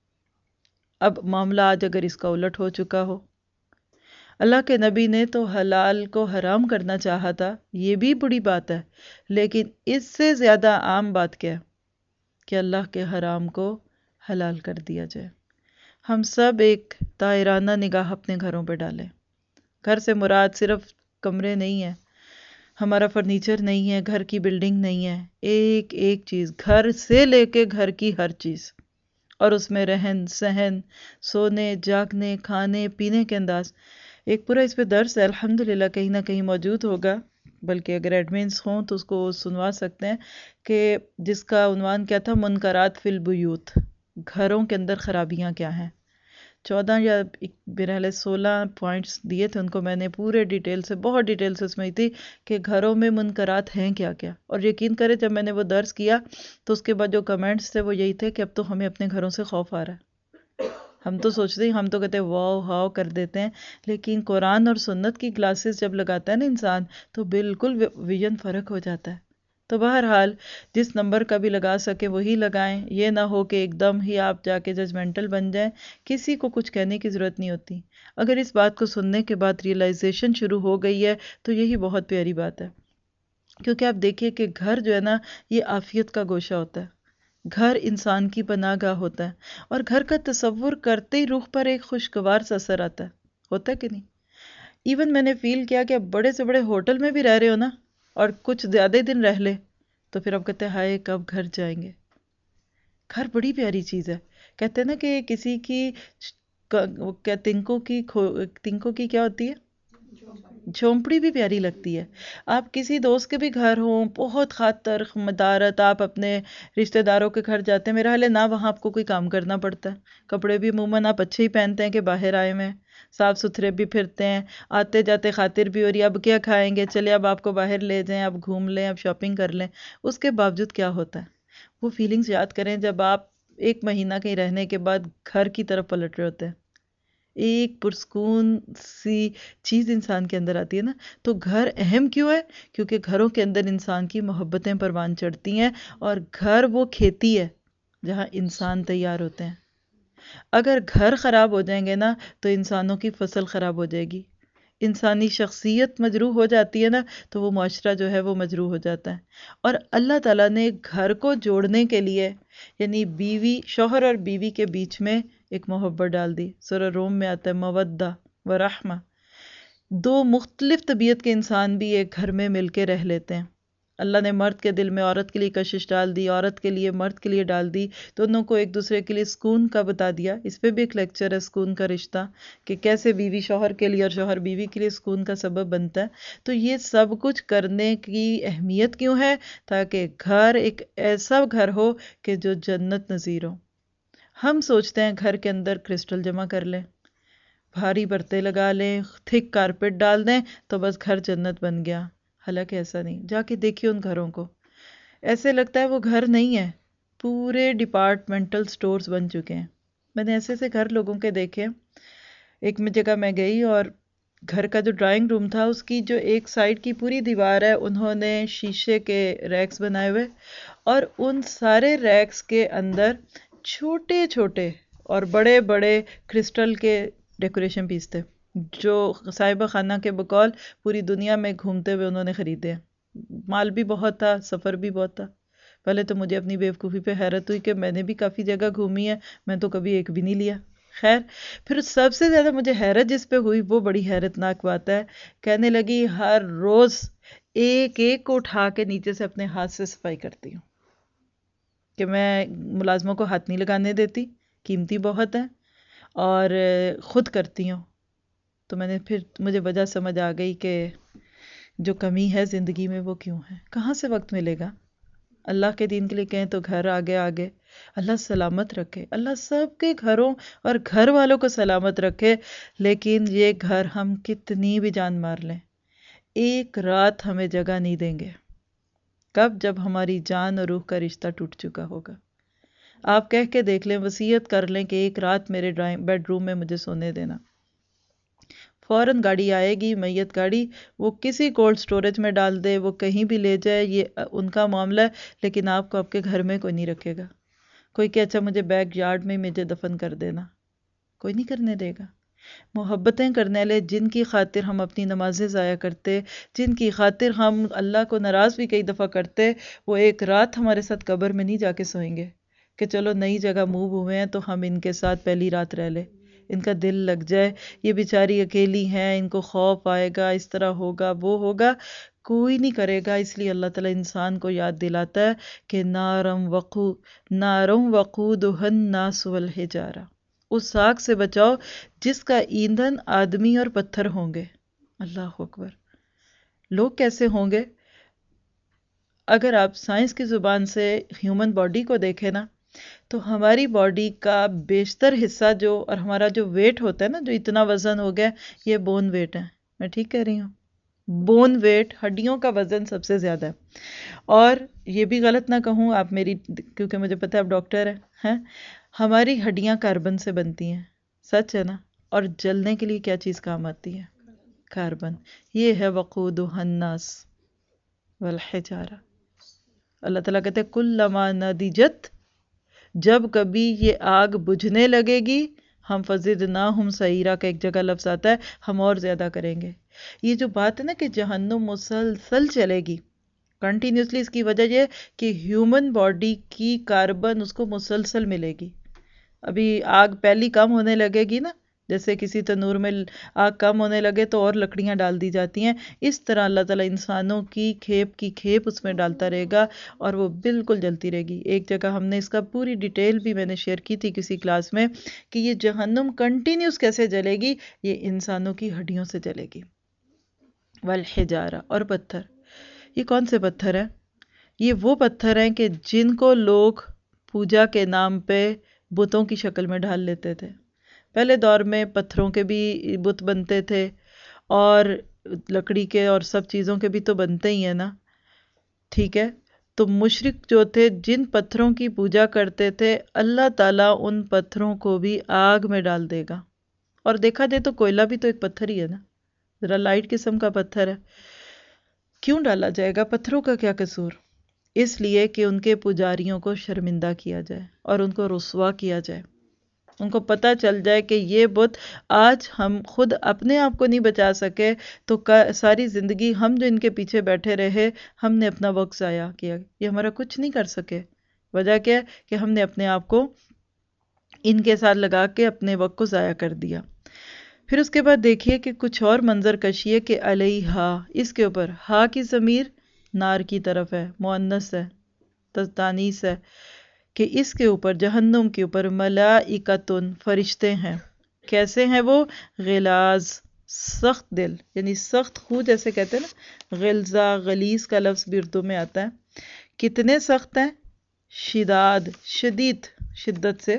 A: اب معاملہ آج اگر اس کا الٹ ہو چکا ہو، اللہ کے نبی نے تو حلال کو حرام کرنا چاہا تھا، یہ بھی بڑی بات ہے، لیکن اس سے زیادہ عام بات کیا ہے کہ اللہ کے حرام کو حلال کر دیا جائے۔ ہم سب ایک طاہرانہ نگاہ اپنے گھروں پہ ڈالیں۔ گھر سے مراد صرف کمرے نہیں ہے، ہمارا فرنیچر نہیں ہے، گھر کی بلڈنگ نہیں ہے، ایک ایک چیز، گھر سے لے کے گھر کی ہر چیز، اور اس میں رہن سہن، سونے جاگنے، کھانے پینے کے انداز۔ ایک پورا اس پہ درس ہے، الحمدللہ کہیں نہ کہیں موجود ہوگا، بلکہ اگر ایڈمنس ہوں تو اس کو سنوا سکتے ہیں، کہ جس کا عنوان کیا تھا، منکرات فی البیوت، گھروں کے اندر خرابیاں کیا ہیں۔ چودہ یا برحال سولہ پوائنٹس دیے تھے ان کو میں نے، پورے ڈیٹیل سے، بہت ڈیٹیل سے اس میں تھی کہ گھروں میں منکرات ہیں کیا کیا۔ اور یقین کرے جب میں نے وہ درس کیا تو اس کے بعد جو کمنٹس تھے وہ یہی تھے کہ اب تو ہمیں اپنے گھروں سے خوف آ رہا ہے۔ ہم تو سوچتے ہیں، ہم تو کہتے ہیں واو ہاؤ کر دیتے ہیں، لیکن قرآن اور سنت کی کلاسز جب لگاتا ہے نا انسان تو بالکل ویژن فرق ہو جاتا ہے۔ تو بہرحال جس نمبر کا بھی لگا سکے وہی لگائیں، یہ نہ ہو کہ ایک دم ہی آپ جا کے ججمنٹل بن جائیں۔ کسی کو کچھ کہنے کی ضرورت نہیں ہوتی، اگر اس بات کو سننے کے بعد ریئلائزیشن شروع ہو گئی ہے تو یہی بہت پیاری بات ہے۔ کیونکہ آپ دیکھیے کہ گھر جو ہے نا یہ عافیت کا گوشہ ہوتا ہے، گھر انسان کی پناہ گاہ ہوتا ہے، اور گھر کا تصور کرتے ہی روح پر ایک خوشگوار سا اثر آتا ہے، ہوتا ہے کہ نہیں؟ ایون میں نے فیل کیا کہ اب بڑے سے بڑے ہوٹل میں بھی رہ رہے ہو نا اور کچھ زیادہ دن رہ لے تو پھر اب کہتے ہیں ہائے کب گھر جائیں گے۔ گھر بڑی پیاری چیز ہے، کہتے ہیں نا کہ کسی کی کیا تنکوں کی تنکوں کی کیا ہوتی ہے، جھونپڑی بھی پیاری لگتی ہے۔ آپ کسی دوست کے بھی گھر ہوں، بہت خاطر مدارت، آپ اپنے رشتہ داروں کے گھر جاتے ہیں، میرا حال ہے نہ وہاں آپ کو کوئی کام کرنا پڑتا ہے، کپڑے بھی عموماً آپ اچھے ہی پہنتے ہیں کہ باہر آئے میں صاف ستھرے بھی پھرتے ہیں، آتے جاتے خاطر بھی ہو رہی ہے اب کیا کھائیں گے، چلے اب آپ کو باہر لے جائیں، اب گھوم لیں، اب شاپنگ کر لیں۔ اس کے باوجود کیا ہوتا ہے، وہ فیلنگز یاد کریں جب آپ ایک مہینہ کہیں رہنے کے بعد گھر کی طرف پلٹ رہے ہوتے ہیں، ایک پرسکون سی چیز انسان کے اندر آتی ہے نا۔ تو گھر اہم کیوں ہے؟ کیونکہ گھروں کے اندر انسان کی محبتیں پروان چڑھتی ہیں، اور گھر وہ کھیتی ہے جہاں انسان تیار ہوتے ہیں۔ اگر گھر خراب ہو جائیں گے نا تو انسانوں کی فصل خراب ہو جائے گی، انسانی شخصیت مجروح ہو جاتی ہے نا تو وہ معاشرہ جو ہے وہ مجروح ہو جاتا ہے۔ اور اللہ تعالیٰ نے گھر کو جوڑنے کے لیے، یعنی بیوی شوہر اور بیوی کے بیچ میں ایک محبت ڈال دی۔ سورہ روم میں آتا ہے مودہ و رحمہ، دو مختلف طبیعت کے انسان بھی ایک گھر میں مل کے رہ لیتے ہیں۔ اللہ نے مرد کے دل میں عورت کے لیے کشش ڈال دی، عورت کے لیے مرد کے لیے ڈال دی، دونوں کو ایک دوسرے کے لیے سکون کا بتا دیا۔ اس پہ بھی ایک لیکچر ہے، سکون کا رشتہ، کہ کیسے بیوی شوہر کے لیے اور شوہر بیوی کے لیے سکون کا سبب بنتا ہے۔ تو یہ سب کچھ کرنے کی اہمیت کیوں ہے؟ تاکہ گھر ایک ایسا گھر ہو کہ جو جنت نظیر ہو۔ ہم سوچتے ہیں گھر کے اندر کرسٹل جمع کر لیں، بھاری برتیں لگا لیں، تھک کارپیٹ ڈال دیں تو بس گھر جنت بن گیا۔ حالانکہ ایسا نہیں. جا کے دیکھیے ان گھروں کو، ایسے لگتا ہے وہ گھر نہیں ہے، پورے ڈپارٹمنٹل سٹورز بن چکے ہیں. میں نے ایسے ایسے گھر لوگوں کے دیکھے. ایک جگہ میں گئی اور گھر کا جو ڈرائنگ روم تھا اس کی جو ایک سائڈ کی پوری دیوار ہے انہوں نے شیشے کے ریکس بنائے ہوئے، اور ان سارے ریکس کے اندر چھوٹے چھوٹے اور بڑے بڑے کرسٹل کے ڈیکوریشن پیس تھے جو صاحبہ خانہ کے بقول پوری دنیا میں گھومتے ہوئے انہوں نے خریدے ہیں. مال بھی بہت تھا، سفر بھی بہت تھا. پہلے تو مجھے اپنی بیوقوفی پہ حیرت ہوئی کہ میں نے بھی کافی جگہ گھومی ہے، میں تو کبھی ایک بھی نہیں لیا. خیر، پھر سب سے زیادہ مجھے حیرت جس پہ ہوئی وہ بڑی حیرت ناک بات ہے. کہنے لگی ہر روز ایک ایک کو اٹھا کے نیچے سے اپنے ہاتھ سے صفائی کرتی ہوں کہ میں ملازموں کو ہاتھ نہیں لگانے دیتی، قیمتی بہت ہے، اور خود کرتی ہوں. تو میں نے پھر مجھے وجہ سمجھ آ گئی کہ جو کمی ہے زندگی میں وہ کیوں ہے. کہاں سے وقت ملے گا اللہ کے دین کے لیے؟ کہیں تو گھر آگے آگے. اللہ سلامت رکھے، اللہ سب کے گھروں اور گھر والوں کو سلامت رکھے. لیکن یہ گھر ہم کتنی بھی جان مار لیں، ایک رات ہمیں جگہ نہیں دیں گے. کب؟ جب ہماری جان اور روح کا رشتہ ٹوٹ چکا ہوگا. آپ کہہ کے دیکھ لیں، وصیت کر لیں کہ ایک رات میرے بیڈ روم میں مجھے سونے دینا. فوراً گاڑی آئے گی، میت گاڑی، وہ کسی کولڈ سٹوریج میں ڈال دے، وہ کہیں بھی لے جائے، یہ ان کا معاملہ ہے. لیکن آپ کو آپ کے گھر میں کوئی نہیں رکھے گا. کوئی کہ اچھا مجھے بیک یارڈ میں مجھے دفن کر دینا، کوئی نہیں کرنے دے گا. محبتیں کرنے والے جن کی خاطر ہم اپنی نمازیں ضائع کرتے، جن کی خاطر ہم اللہ کو ناراض بھی کئی دفعہ کرتے، وہ ایک رات ہمارے ساتھ قبر میں نہیں جا کے سوئیں گے کہ چلو نئی جگہ موو ہوئے ہیں تو ہم ان کے ساتھ پہلی رات رہ لیں، ان کا دل لگ جائے، یہ بیچاری اکیلی ہیں، ان کو خوف آئے گا، اس طرح ہوگا وہ ہوگا. کوئی نہیں کرے گا. اس لیے اللہ تعالیٰ انسان کو یاد دلاتا ہے کہ نارم وقو نارم وقودھا الناس والحجارہ، اس آگ سے بچاؤ جس کا ایندھن آدمی اور پتھر ہوں گے. اللہ اکبر. لوگ کیسے ہوں گے؟ اگر آپ سائنس کی زبان سے ہیومن باڈی کو دیکھیں نا، تو ہماری باڈی کا بیشتر حصہ جو، اور ہمارا جو ویٹ ہوتا ہے نا، جو اتنا وزن ہو گیا، یہ بون ویٹ ہے. میں ٹھیک کہہ رہی ہوں؟ بون ویٹ، ہڈیوں کا وزن سب سے زیادہ ہے. اور یہ بھی غلط نہ کہوں آپ میری، کیونکہ مجھے پتہ ہے آپ ڈاکٹر ہیں، ہماری ہڈیاں کاربن سے بنتی ہیں. سچ ہے نا؟ اور جلنے کے لیے کیا چیز کام آتی ہے؟ کاربن. یہ ہے وقودھا الناس والحجارہ. اللہ تعالیٰ کہتے ہیں کلما نضجت، جب کبھی یہ آگ بجھنے لگے گی، ہم فزدناہم سعیرا کا ایک جگہ لفظ آتا ہے، ہم اور زیادہ کریں گے. یہ جو بات ہے نا کہ جہنم مسلسل چلے گی کنٹینیوسلی، اس کی وجہ یہ کہ ہیومن باڈی کی کاربن اس کو مسلسل ملے گی. ابھی آگ پہلی کم ہونے لگے گی نا، جیسے کسی تنور میں آگ کم ہونے لگے تو اور لکڑیاں ڈال دی جاتی ہیں، اس طرح اللہ تعالیٰ انسانوں کی کھیپ کی کھیپ اس میں ڈالتا رہے گا اور وہ بالکل جلتی رہے گی. ایک جگہ ہم نے اس کا پوری ڈیٹیل بھی میں نے شیئر کی تھی کسی کلاس میں کہ یہ جہنم کنٹینیوس کیسے جلے گی، یہ انسانوں کی ہڈیوں سے جلے گی. والحجارہ، اور پتھر. یہ کون سے پتھر ہیں؟ یہ وہ پتھر ہیں کہ جن کو لوگ پوجا کے نام پہ بتوں کی شکل میں ڈھال لیتے تھے. پہلے دور میں پتھروں کے بھی بت بنتے تھے اور لکڑی کے اور سب چیزوں کے بھی تو بنتے ہی ہیں نا، ٹھیک ہے؟ تو مشرک جو تھے جن پتھروں کی پوجا کرتے تھے، اللہ تعالیٰ ان پتھروں کو بھی آگ میں ڈال دے گا. اور دیکھا جائے تو کوئلہ بھی تو ایک پتھر ہی ہے نا، ذرا لائٹ قسم کا پتھر ہے. کیوں ڈالا جائے گا؟ پتھروں کا کیا قصور؟ اس لیے کہ ان کے پجاریوں کو شرمندہ کیا جائے اور ان کو رسوا کیا جائے. ان کو پتہ چل جائے کہ یہ بت آج ہم خود اپنے آپ کو نہیں بچا سکے تو ساری زندگی ہم جو ان کے پیچھے بیٹھے رہے، ہم نے اپنا وقت ضائع کیا، یہ ہمارا کچھ نہیں کر سکے. وجہ کیا ہے کہ ہم نے اپنے آپ کو ان کے ساتھ لگا کے اپنے وقت کو ضائع کر دیا. پھر اس کے بعد دیکھیے کہ کچھ اور منظر کشی ہے کہ علیہا، اس کے اوپر ہا کی ضمیر نار کی طرف ہے، مؤنث ہے، تانیث ہے، کہ اس کے اوپر جہنم کے اوپر ملائکتن، فرشتے ہیں. کیسے ہیں وہ؟ غلاظ، سخت دل، یعنی سخت خو جیسے کہتے ہیں نا، غلظہ، غلیظ کا لفظ بھی اردو میں آتا ہے. کتنے سخت ہیں؟ شداد، شدید شدت سے.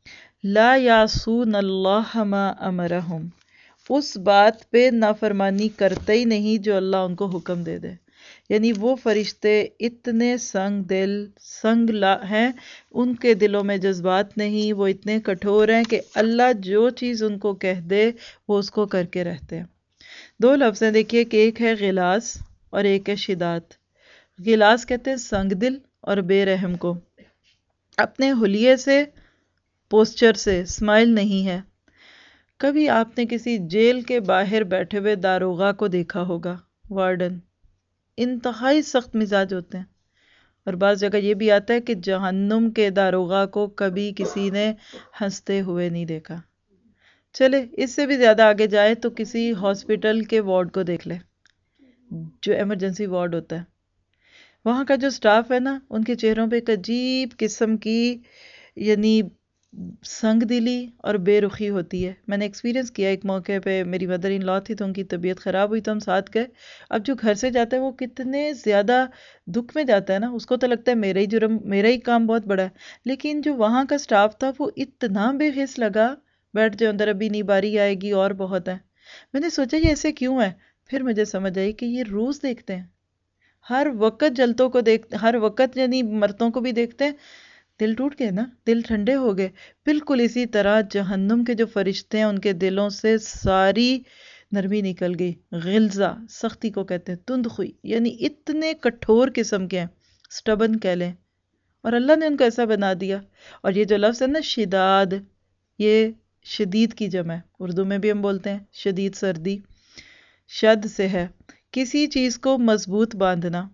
A: لا یعصون اللہ ما امرہم، اس بات پہ نافرمانی کرتے ہی نہیں جو اللہ ان کو حکم دے دے. یعنی وہ فرشتے اتنے سنگ دل سنگ لا ہیں، ان کے دلوں میں جذبات نہیں، وہ اتنے کٹھور ہیں کہ اللہ جو چیز ان کو کہہ دے وہ اس کو کر کے رہتے ہیں۔ دو لفظ ہیں دیکھیے کہ ایک ہے غلاس اور ایک ہے شدات۔ غلاس کہتے ہیں سنگ دل اور بے رحم کو، اپنے حلیے سے پوسچر سے اسمائل نہیں ہے۔ کبھی آپ نے کسی جیل کے باہر بیٹھے ہوئے داروغہ کو دیکھا ہوگا، وارڈن، انتہائی سخت مزاج ہوتے ہیں، اور بعض جگہ یہ بھی آتا ہے کہ جہنم کے داروغہ کو کبھی کسی نے ہنستے ہوئے نہیں دیکھا۔ چلے اس سے بھی زیادہ آگے جائے تو کسی ہاسپٹل کے وارڈ کو دیکھ لے، جو ایمرجنسی وارڈ ہوتا ہے، وہاں کا جو سٹاف ہے نا، ان کے چہروں پہ ایک عجیب قسم کی یعنی سنگ دلی اور بے رخی ہوتی ہے۔ میں نے ایکسپیرینس کیا ایک موقع پہ، میری مدر ان لا تھی تو ان کی طبیعت خراب ہوئی تو ہم ساتھ گئے۔ اب جو گھر سے جاتا ہے وہ کتنے زیادہ دکھ میں جاتا ہے نا، اس کو تو لگتا ہے میرا ہی جرم، میرا ہی کام بہت بڑا ہے، لیکن جو وہاں کا سٹاف تھا وہ اتنا بے حس لگا، بیٹھ جو اندر ابھی نہیں باری آئے گی اور بہت ہے۔ میں نے سوچا یہ ایسے کیوں ہے، پھر مجھے سمجھ آئی کہ یہ روز دیکھتے ہیں، ہر وقت جلتوں کو دیکھتے، ہر وقت یعنی مرتوں کو بھی دیکھتے ہیں۔ دل ٹوٹ گئے نا، دل ٹھنڈے ہو گئے۔ بالکل اسی طرح جہنم کے جو فرشتے ہیں ان کے دلوں سے ساری نرمی نکل گئی۔ غلظہ سختی کو کہتے ہیں، تند خوئی، یعنی اتنے کٹھور قسم کے ہیں، سٹبن کہہ لیں، اور اللہ نے ان کو ایسا بنا دیا۔ اور یہ جو لفظ ہے نا شداد، یہ شدید کی جمع ہے، اردو میں بھی ہم بولتے ہیں شدید سردی، شد سے ہے کسی چیز کو مضبوط باندھنا۔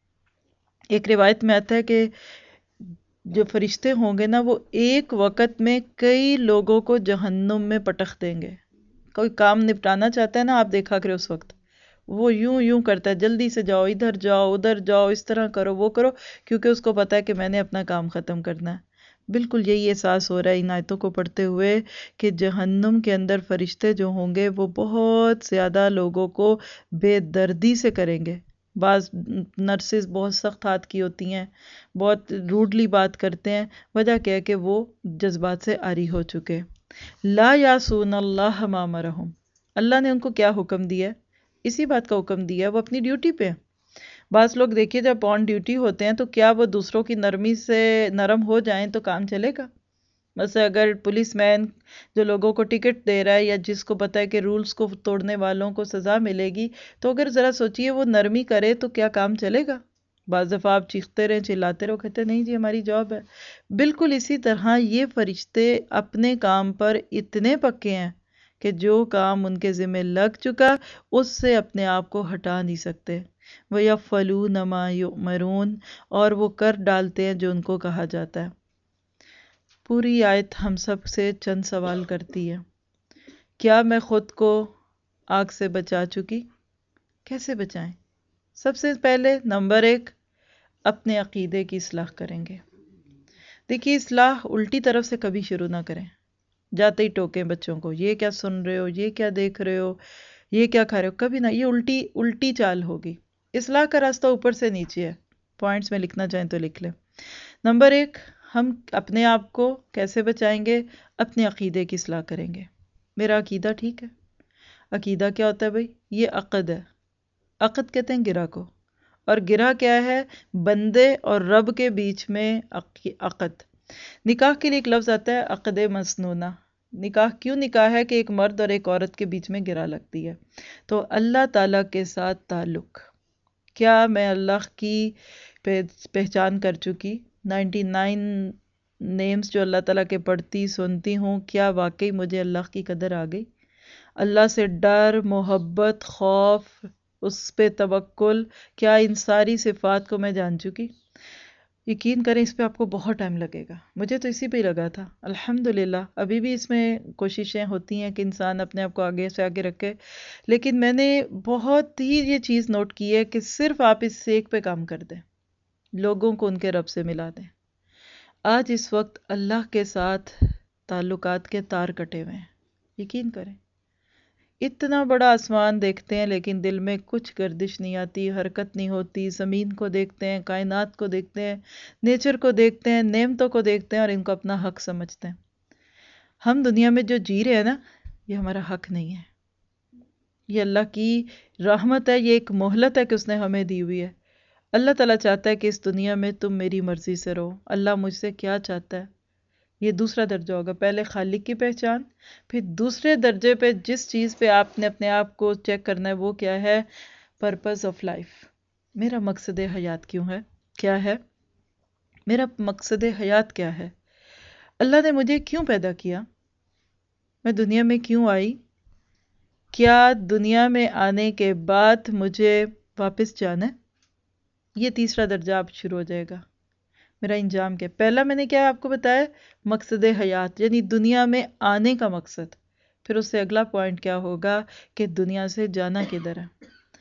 A: ایک روایت میں آتا ہے کہ جو فرشتے ہوں گے نا وہ ایک وقت میں کئی لوگوں کو جہنم میں پٹخ دیں گے۔ کوئی کام نپٹانا چاہتا ہے نا، آپ دیکھا کرے اس وقت وہ یوں یوں کرتا ہے، جلدی سے جاؤ، ادھر جاؤ ادھر جاؤ، اس طرح کرو وہ کرو، کیونکہ اس کو پتا ہے کہ میں نے اپنا کام ختم کرنا ہے۔ بالکل یہی احساس ہو رہا ہے ان آیتوں کو پڑھتے ہوئے کہ جہنم کے اندر فرشتے جو ہوں گے وہ بہت زیادہ لوگوں کو بے دردی سے کریں گے۔ بعض نرسز بہت سخت ہاتھ کی ہوتی ہیں، بہت روڈلی بات کرتے ہیں، وجہ کیا ہے کہ وہ جذبات سے عاری ہو چکے۔ لا یعصون اللہ ما امرہم، اللہ نے ان کو کیا حکم دیا ہے؟ اسی بات کا حکم دیا ہے، وہ اپنی ڈیوٹی پہ ہیں۔ بعض لوگ دیکھیے جب آن ڈیوٹی ہوتے ہیں تو کیا وہ دوسروں کی نرمی سے نرم ہو جائیں تو کام چلے گا؟ بس اگر پولیس مین جو لوگوں کو ٹکٹ دے رہا ہے یا جس کو پتہ ہے کہ رولز کو توڑنے والوں کو سزا ملے گی، تو اگر ذرا سوچئے وہ نرمی کرے تو کیا کام چلے گا؟ بعض دفعہ آپ چیختے رہیں چلاتے رہو، کہتے نہیں جی ہماری جاب ہے۔ بالکل اسی طرح یہ فرشتے اپنے کام پر اتنے پکے ہیں کہ جو کام ان کے ذمہ لگ چکا اس سے اپنے آپ کو ہٹا نہیں سکتے۔ وَيَفْعَلُونَ مَا يُؤْمَرُونَ، اور وہ کر ڈالتے ہیں جو ان کو کہا جاتا ہے۔ پوری آیت ہم سب سے چند سوال کرتی ہے۔ کیا میں خود کو آگ سے بچا چکی؟ کیسے بچائیں؟ سب سے پہلے نمبر ایک، اپنے عقیدے کی اصلاح کریں گے۔ دیکھیے اصلاح الٹی طرف سے کبھی شروع نہ کریں، جاتے ہی ٹوکیں بچوں کو، یہ کیا سن رہے ہو، یہ کیا دیکھ رہے ہو، یہ کیا کھا رہے ہو، کبھی نہ، یہ الٹی الٹی چال ہوگی۔ اصلاح کا راستہ اوپر سے نیچے ہے، پوائنٹس میں لکھنا چاہیں تو لکھ لیں۔ نمبر ایک، ہم اپنے آپ کو کیسے بچائیں گے؟ اپنے عقیدے کی اصلاح کریں گے۔ میرا عقیدہ ٹھیک ہے؟ عقیدہ کیا ہوتا ہے بھائی؟ یہ عقد ہے، عقد کہتے ہیں گرہ کو، اور گرہ کیا ہے؟ بندے اور رب کے بیچ میں عقد۔ نکاح کے لیے ایک لفظ آتا ہے عقد مسنونہ۔ نکاح کیوں نکاح ہے؟ کہ ایک مرد اور ایک عورت کے بیچ میں گرہ لگتی ہے۔ تو اللہ تعالیٰ کے ساتھ تعلق، کیا میں اللہ کی پہچان کر چکی؟ نائنٹی نائن نیمز جو اللہ تعالیٰ کے پڑھتی سنتی ہوں، کیا واقعی مجھے اللہ کی قدر آ گئی؟ اللہ سے ڈر، محبت، خوف، اس پہ توکل، کیا ان ساری صفات کو میں جان چکی؟ یقین کریں اس پہ آپ کو بہت ٹائم لگے گا، مجھے تو اسی پہ ہی لگا تھا۔ الحمدللہ ابھی بھی اس میں کوششیں ہوتی ہیں کہ انسان اپنے آپ کو آگے سے آگے رکھے، لیکن میں نے بہت ہی یہ چیز نوٹ کی ہے کہ صرف آپ اس سے ایک پہ کام کر دیں، لوگوں کو ان کے رب سے ملا دیں۔ آج اس وقت اللہ کے ساتھ تعلقات کے تار کٹے ہوئے ہیں، یقین کریں، اتنا بڑا آسمان دیکھتے ہیں لیکن دل میں کچھ گردش نہیں آتی، حرکت نہیں ہوتی، زمین کو دیکھتے ہیں، کائنات کو دیکھتے ہیں، نیچر کو دیکھتے ہیں، نعمتوں کو دیکھتے ہیں اور ان کو اپنا حق سمجھتے ہیں۔ ہم دنیا میں جو جی رہے ہیں نا، یہ ہمارا حق نہیں ہے، یہ اللہ کی رحمت ہے، یہ ایک مہلت ہے کہ اس نے ہمیں دی ہوئی ہے۔ اللہ تعالیٰ چاہتا ہے کہ اس دنیا میں تم میری مرضی سے رہو۔ اللہ مجھ سے کیا چاہتا ہے، یہ دوسرا درجہ ہوگا۔ پہلے خالق کی پہچان، پھر دوسرے درجے پہ جس چیز پہ آپ نے اپنے آپ کو چیک کرنا ہے وہ کیا ہے، پرپز آف لائف، میرا مقصد حیات کیوں ہے، کیا ہے میرا مقصد حیات، کیا ہے، اللہ نے مجھے کیوں پیدا کیا، میں دنیا میں کیوں آئی، کیا دنیا میں آنے کے بعد مجھے واپس جانا ہے۔ یہ تیسرا درجہ آپ شروع ہو جائے گا، میرا انجام کیا۔ پہلا میں نے کیا آپ کو بتایا، مقصد حیات یعنی دنیا میں آنے کا مقصد، پھر اس سے اگلا پوائنٹ کیا ہوگا کہ دنیا سے جانا کدھر ہے۔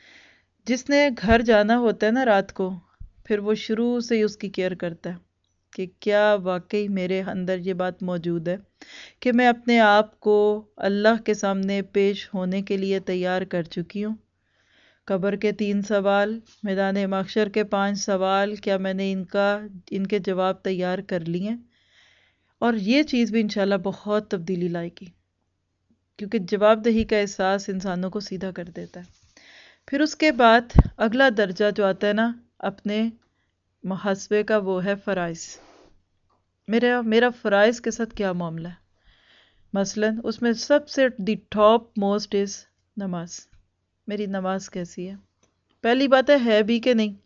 A: جس نے گھر جانا ہوتا ہے نا رات کو، پھر وہ شروع سے ہی اس کی کیئر کرتا ہے کہ کیا واقعی میرے اندر یہ بات موجود ہے کہ میں اپنے آپ کو اللہ کے سامنے پیش ہونے کے لیے تیار کر چکی ہوں۔ قبر کے تین سوال، میدان محشر کے پانچ سوال، کیا میں نے ان کا ان کے جواب تیار کر لیے ہیں؟ اور یہ چیز بھی انشاءاللہ بہت تبدیلی لائے گی، کیونکہ جواب دہی کا احساس انسانوں کو سیدھا کر دیتا ہے۔ پھر اس کے بعد اگلا درجہ جو آتا ہے نا اپنے محاسبے کا، وہ ہے فرائض۔ میرا میرا فرائض کے ساتھ کیا معاملہ ہے، مثلا اس میں سب سے دی ٹاپ موسٹ از نماز۔ میری نماز کیسی ہے، پہلی بات ہے ہے بھی کہ نہیں،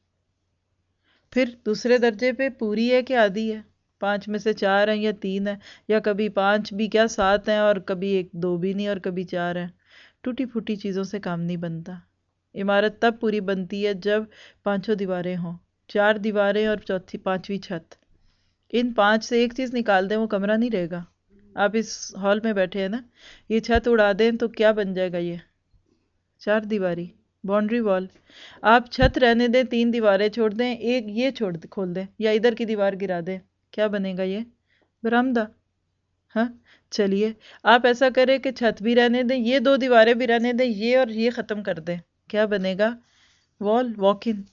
A: پھر دوسرے درجے پہ پوری ہے کہ آدھی ہے، پانچ میں سے چار ہیں یا تین ہیں، یا کبھی پانچ بھی کیا سات ہیں اور کبھی ایک دو بھی نہیں اور کبھی چار ہیں۔ ٹوٹی پھوٹی چیزوں سے کام نہیں بنتا، عمارت تب پوری بنتی ہے جب پانچوں دیواریں ہوں، چار دیواریں اور چوتھی پانچویں چھت۔ ان پانچ سے ایک چیز نکال دیں وہ کمرہ نہیں رہے گا۔ آپ اس ہال میں بیٹھے ہیں نا، یہ چھت اڑا دیں تو کیا بن جائے گا، یہ چار دیواری باؤنڈری وال۔ آپ چھت رہنے دیں، تین دیواریں چھوڑ دیں، ایک یہ چھوڑ کھول دیں یا ادھر کی دیوار گرا دیں، کیا بنے گا، یہ برآمدہ۔ ہاں چلیے آپ ایسا کریں کہ چھت بھی رہنے دیں، یہ دو دیواریں بھی رہنے دیں، یہ اور یہ ختم کر دیں، کیا بنے گا، وال واک ان۔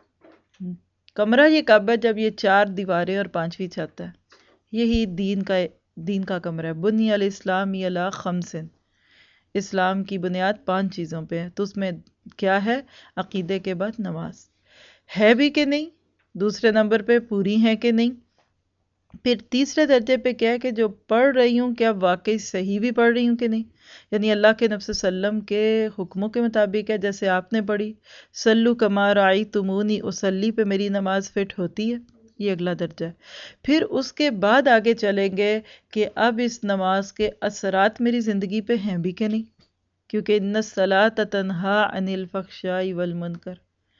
A: کمرہ یہ کب ہے، جب یہ چار دیواریں اور پانچویں چھت ہے۔ یہی دین کا دین کا کمرہ ہے۔ بنی الاسلام علی خمس، اسلام کی بنیاد پانچ چیزوں پہ ہے، تو اس میں کیا ہے، عقیدے کے بعد نماز ہے بھی کہ نہیں، دوسرے نمبر پہ پوری ہے کہ نہیں، پھر تیسرے درجے پہ کیا ہے کہ جو پڑھ رہی ہوں کیا واقعی صحیح بھی پڑھ رہی ہوں کہ نہیں، یعنی اللہ کے نبی صلی اللہ علیہ وسلم کے حکموں کے مطابق ہے، جیسے آپ نے پڑھی صلو کما رأیتمونی اصلی پہ میری نماز فٹ ہوتی ہے، یہ اگلا درجہ ہے۔ پھر اس کے بعد آگے چلیں گے کہ اب اس نماز کے اثرات میری زندگی پہ ہیں بھی کہ نہیں، کیونکہ ان الصلاۃ تنہا عن الفحشاء والمنکر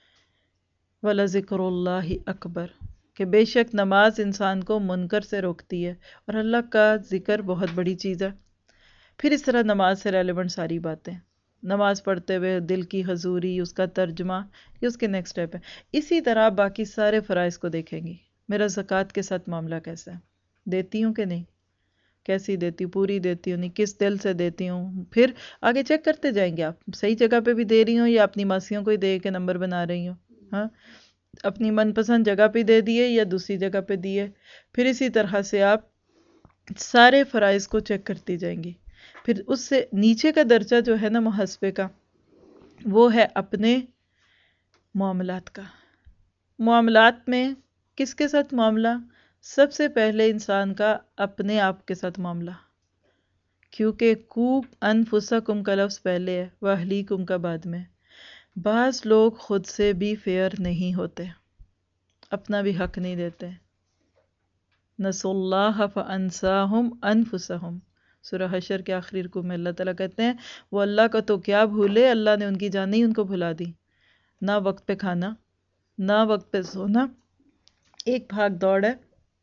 A: ولذکر اللہ اکبر، کہ بے شک نماز انسان کو منکر سے روکتی ہے اور اللہ کا ذکر بہت بڑی چیز ہے۔ پھر اس طرح نماز سے ریلیونٹ ساری باتیں، نماز پڑھتے ہوئے دل کی حضوری، اس کا ترجمہ، یہ اس کے نیکسٹ اسٹیپ ہے۔ اسی طرح باقی سارے فرائض کو دیکھیں گی، میرا زکوٰۃ کے ساتھ معاملہ کیسا ہے، دیتی ہوں کہ نہیں، کیسی دیتی ہوں، پوری دیتی ہوں نہیں، کس دل سے دیتی ہوں، پھر آگے چیک کرتے جائیں گے آپ صحیح جگہ پہ بھی دے رہی ہوں یا اپنی ماسیوں کو ہی دے کے نمبر بنا رہی ہوں، ہاں اپنی من پسند جگہ پہ دے دیے یا دوسری جگہ پہ دیے۔ پھر اسی طرح سے آپ سارے فرائض کو چیک کرتی جائیں گی۔ پھر اس سے نیچے کا درجہ جو ہے نا محاسبے کا، وہ ہے اپنے معاملات کا۔ معاملات میں کس کے ساتھ معاملہ، سب سے پہلے انسان کا اپنے آپ کے ساتھ معاملہ، کیونکہ کو انفسکم کا لفظ پہلے ہے واہلیکم کا بعد میں۔ بعض لوگ خود سے بھی فیئر نہیں ہوتے، اپنا بھی حق نہیں دیتے۔ نسوا اللہ فانساہم انفسہم، سورہ حشر کے آخری رکوع میں اللہ تعالیٰ کہتے ہیں وہ اللہ کا تو کیا بھولے، اللہ نے ان کی جان نہیں ان کو بھلا دی۔ نہ وقت پہ کھانا، نہ وقت پہ سونا، ایک بھاگ دوڑ ہے،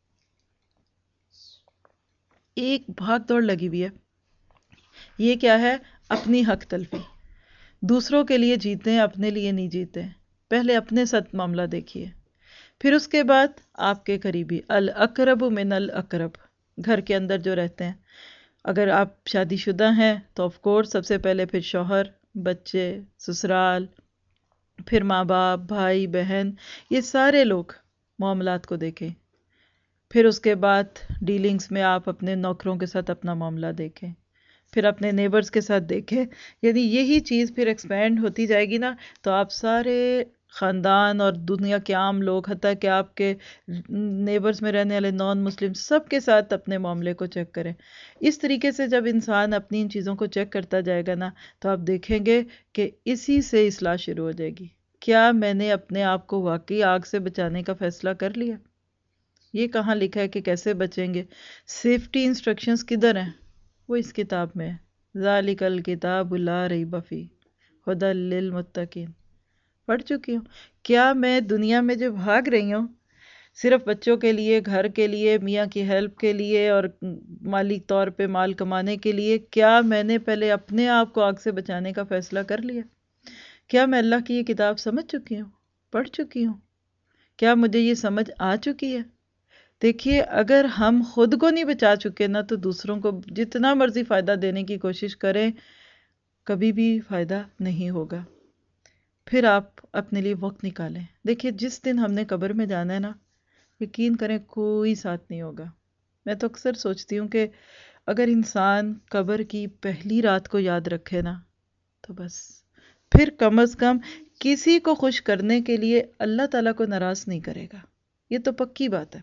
A: ایک بھاگ دوڑ لگی ہوئی ہے۔ یہ کیا ہے، اپنی حق تلفی، دوسروں کے لیے جیتے ہیں اپنے لیے نہیں جیتے۔ پہلے اپنے ساتھ معاملہ دیکھیے، پھر اس کے بعد آپ کے قریبی، الاقرب من الاقرب، گھر کے اندر جو رہتے ہیں، اگر آپ شادی شدہ ہیں تو آف کورس سب سے پہلے پھر شوہر، بچے، سسرال، پھر ماں باپ، بھائی بہن، یہ سارے لوگ معاملات کو دیکھیں۔ پھر اس کے بعد ڈیلنگز میں آپ اپنے نوکروں کے ساتھ اپنا معاملہ دیکھیں، پھر اپنے نیبرز کے ساتھ دیکھیں، یعنی یہی چیز پھر ایکسپینڈ ہوتی جائے گی نا، تو آپ سارے خاندان اور دنیا کے عام لوگ، حتیٰ کہ آپ کے نیبرز میں رہنے والے نان مسلم، سب کے ساتھ اپنے معاملے کو چیک کریں۔ اس طریقے سے جب انسان اپنی ان چیزوں کو چیک کرتا جائے گا نا، تو آپ دیکھیں گے کہ اسی سے اصلاح شروع ہو جائے گی۔ کیا میں نے اپنے آپ کو واقعی آگ سے بچانے کا فیصلہ کر لیا؟ یہ کہاں لکھا ہے کہ کیسے بچیں گے؟ سیفٹی انسٹرکشنز کدھر ہیں؟ وہ اس کتاب میں ہے، ذالک الکتاب لا ریب فیہ ھدی للمتقین۔ پڑھ چکی ہوں۔ کیا میں دنیا میں جو بھاگ رہی ہوں صرف بچوں کے لیے، گھر کے لیے، میاں کی ہیلپ کے لیے اور مالی طور پہ مال کمانے کے لیے، کیا میں نے پہلے اپنے آپ کو آگ سے بچانے کا فیصلہ کر لیا؟ کیا میں اللہ کی یہ کتاب سمجھ چکی ہوں، پڑھ چکی ہوں؟ کیا مجھے یہ سمجھ آ چکی ہے؟ دیکھیے، اگر ہم خود کو نہیں بچا چکے نا، تو دوسروں کو جتنا مرضی فائدہ دینے کی کوشش کریں، کبھی بھی فائدہ نہیں ہوگا۔ پھر آپ اپنے لیے وقت نکالیں۔ دیکھیے، جس دن ہم نے قبر میں جانا ہے نا، یقین کریں کوئی ساتھ نہیں ہوگا۔ میں تو اکثر سوچتی ہوں کہ اگر انسان قبر کی پہلی رات کو یاد رکھے نا، تو بس پھر کم از کم کسی کو خوش کرنے کے لیے اللہ تعالیٰ کو ناراض نہیں کرے گا۔ یہ تو پکی بات ہے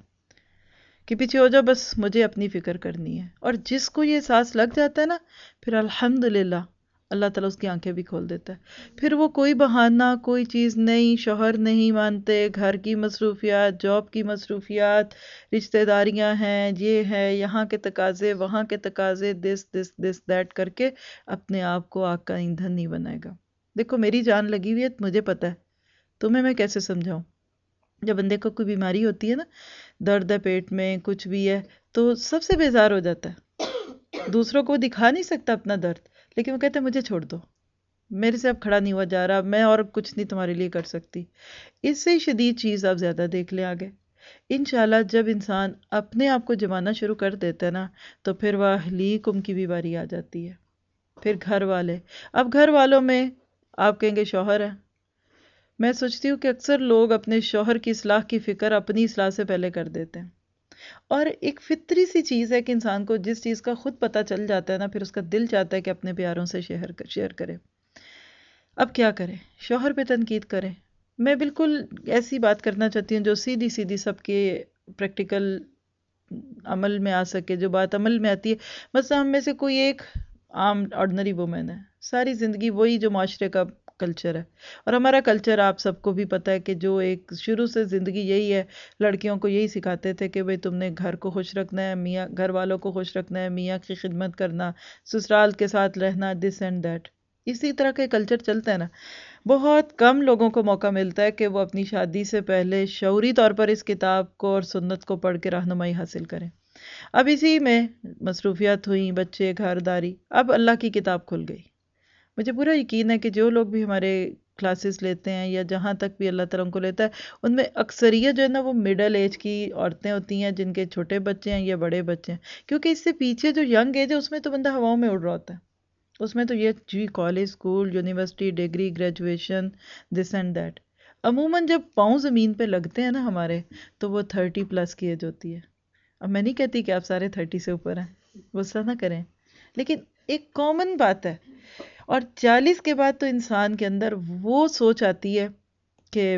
A: کہ پیچھے ہو جاؤ، بس مجھے اپنی فکر کرنی ہے۔ اور جس کو یہ احساس لگ جاتا ہے نا، پھر الحمدللہ اللہ تعالیٰ اس کی آنکھیں بھی کھول دیتا ہے۔ پھر وہ کوئی بہانہ، کوئی چیز نہیں، شوہر نہیں مانتے، گھر کی مصروفیات، جاب کی مصروفیات، رشتہ داریاں ہیں، یہ ہے، یہاں کے تقاضے، وہاں کے تقاضے، دس دس دس دیٹ کر کے اپنے آپ کو آگ کا ایندھن نہیں بنائے گا۔ دیکھو، میری جان لگی ہوئی ہے، مجھے پتہ ہے، تمہیں میں کیسے سمجھاؤں۔ جب بندے کو کوئی بیماری ہوتی ہے نا، درد ہے پیٹ میں، کچھ بھی ہے، تو سب سے بیزار ہو جاتا ہے۔ دوسروں کو دکھا نہیں سکتا اپنا درد، لیکن وہ کہتے ہیں مجھے چھوڑ دو، میرے سے اب کھڑا نہیں ہوا جا رہا، میں اور کچھ نہیں تمہارے لیے کر سکتی۔ اس سے شدید چیز آپ زیادہ دیکھ لیں آگے۔ انشاءاللہ جب انسان اپنے آپ کو جمانا شروع کر دیتا ہے نا، تو پھر وہ اہلیکم کی بھی باری آ جاتی ہے۔ پھر گھر والے، اب گھر والوں میں آپ کہیں گے شوہر ہے۔ میں سوچتی ہوں کہ اکثر لوگ اپنے شوہر کی اصلاح کی فکر اپنی اصلاح سے پہلے کر دیتے ہیں، اور ایک فطری سی چیز ہے کہ انسان کو جس چیز کا خود پتہ چل جاتا ہے نا، پھر اس کا دل چاہتا ہے کہ اپنے پیاروں سے شیئر شیئر کرے۔ اب کیا کریں؟ شوہر پہ تنقید کریں؟ میں بالکل ایسی بات کرنا چاہتی ہوں جو سیدھی سیدھی سب کے پریکٹیکل عمل میں آ سکے۔ جو بات عمل میں آتی ہے، مثلا ہم میں سے کوئی ایک عام آرڈنری وومن ہے، ساری زندگی وہی جو معاشرے کا کلچر ہے، اور ہمارا کلچر آپ سب کو بھی پتہ ہے کہ جو ایک شروع سے زندگی یہی ہے، لڑکیوں کو یہی سکھاتے تھے کہ بھئی تم نے گھر کو خوش رکھنا ہے، میاں گھر والوں کو خوش رکھنا ہے، میاں کی خدمت کرنا، سسرال کے ساتھ رہنا، دس اینڈ دیٹ۔ اسی طرح کا کلچر چلتا ہے نا۔ بہت کم لوگوں کو موقع ملتا ہے کہ وہ اپنی شادی سے پہلے شعوری طور پر اس کتاب کو اور سنت کو پڑھ کے رہنمائی حاصل کریں۔ اب اسی میں مصروفیات ہوئیں، بچے، گھر داری، اب اللہ کی کتاب کھل گئی۔ مجھے پورا یقین ہے کہ جو لوگ بھی ہمارے کلاسز لیتے ہیں یا جہاں تک بھی اللہ تعالیٰ ان کو لیتا ہے، ان میں اکثریت جو ہے نا وہ مڈل ایج کی عورتیں ہوتی ہیں جن کے چھوٹے بچے ہیں یا بڑے بچے ہیں، کیونکہ اس سے پیچھے جو ینگ ایج ہے اس میں تو بندہ ہواؤں میں اڑ رہا ہوتا ہے۔ اس میں تو یہ جی college, school, university, degree, graduation, this and that. عموماً جب پاؤں زمین پہ لگتے ہیں نا ہمارے، تو وہ تھرٹی پلس کی ایج ہوتی ہے۔ اب میں نہیں کہتی کہ آپ سارے تھرٹی سے اوپر ہیں، غصہ نہ کریں، لیکن ایک کامن بات ہے۔ اور چالیس کے بعد تو انسان کے اندر وہ سوچ آتی ہے کہ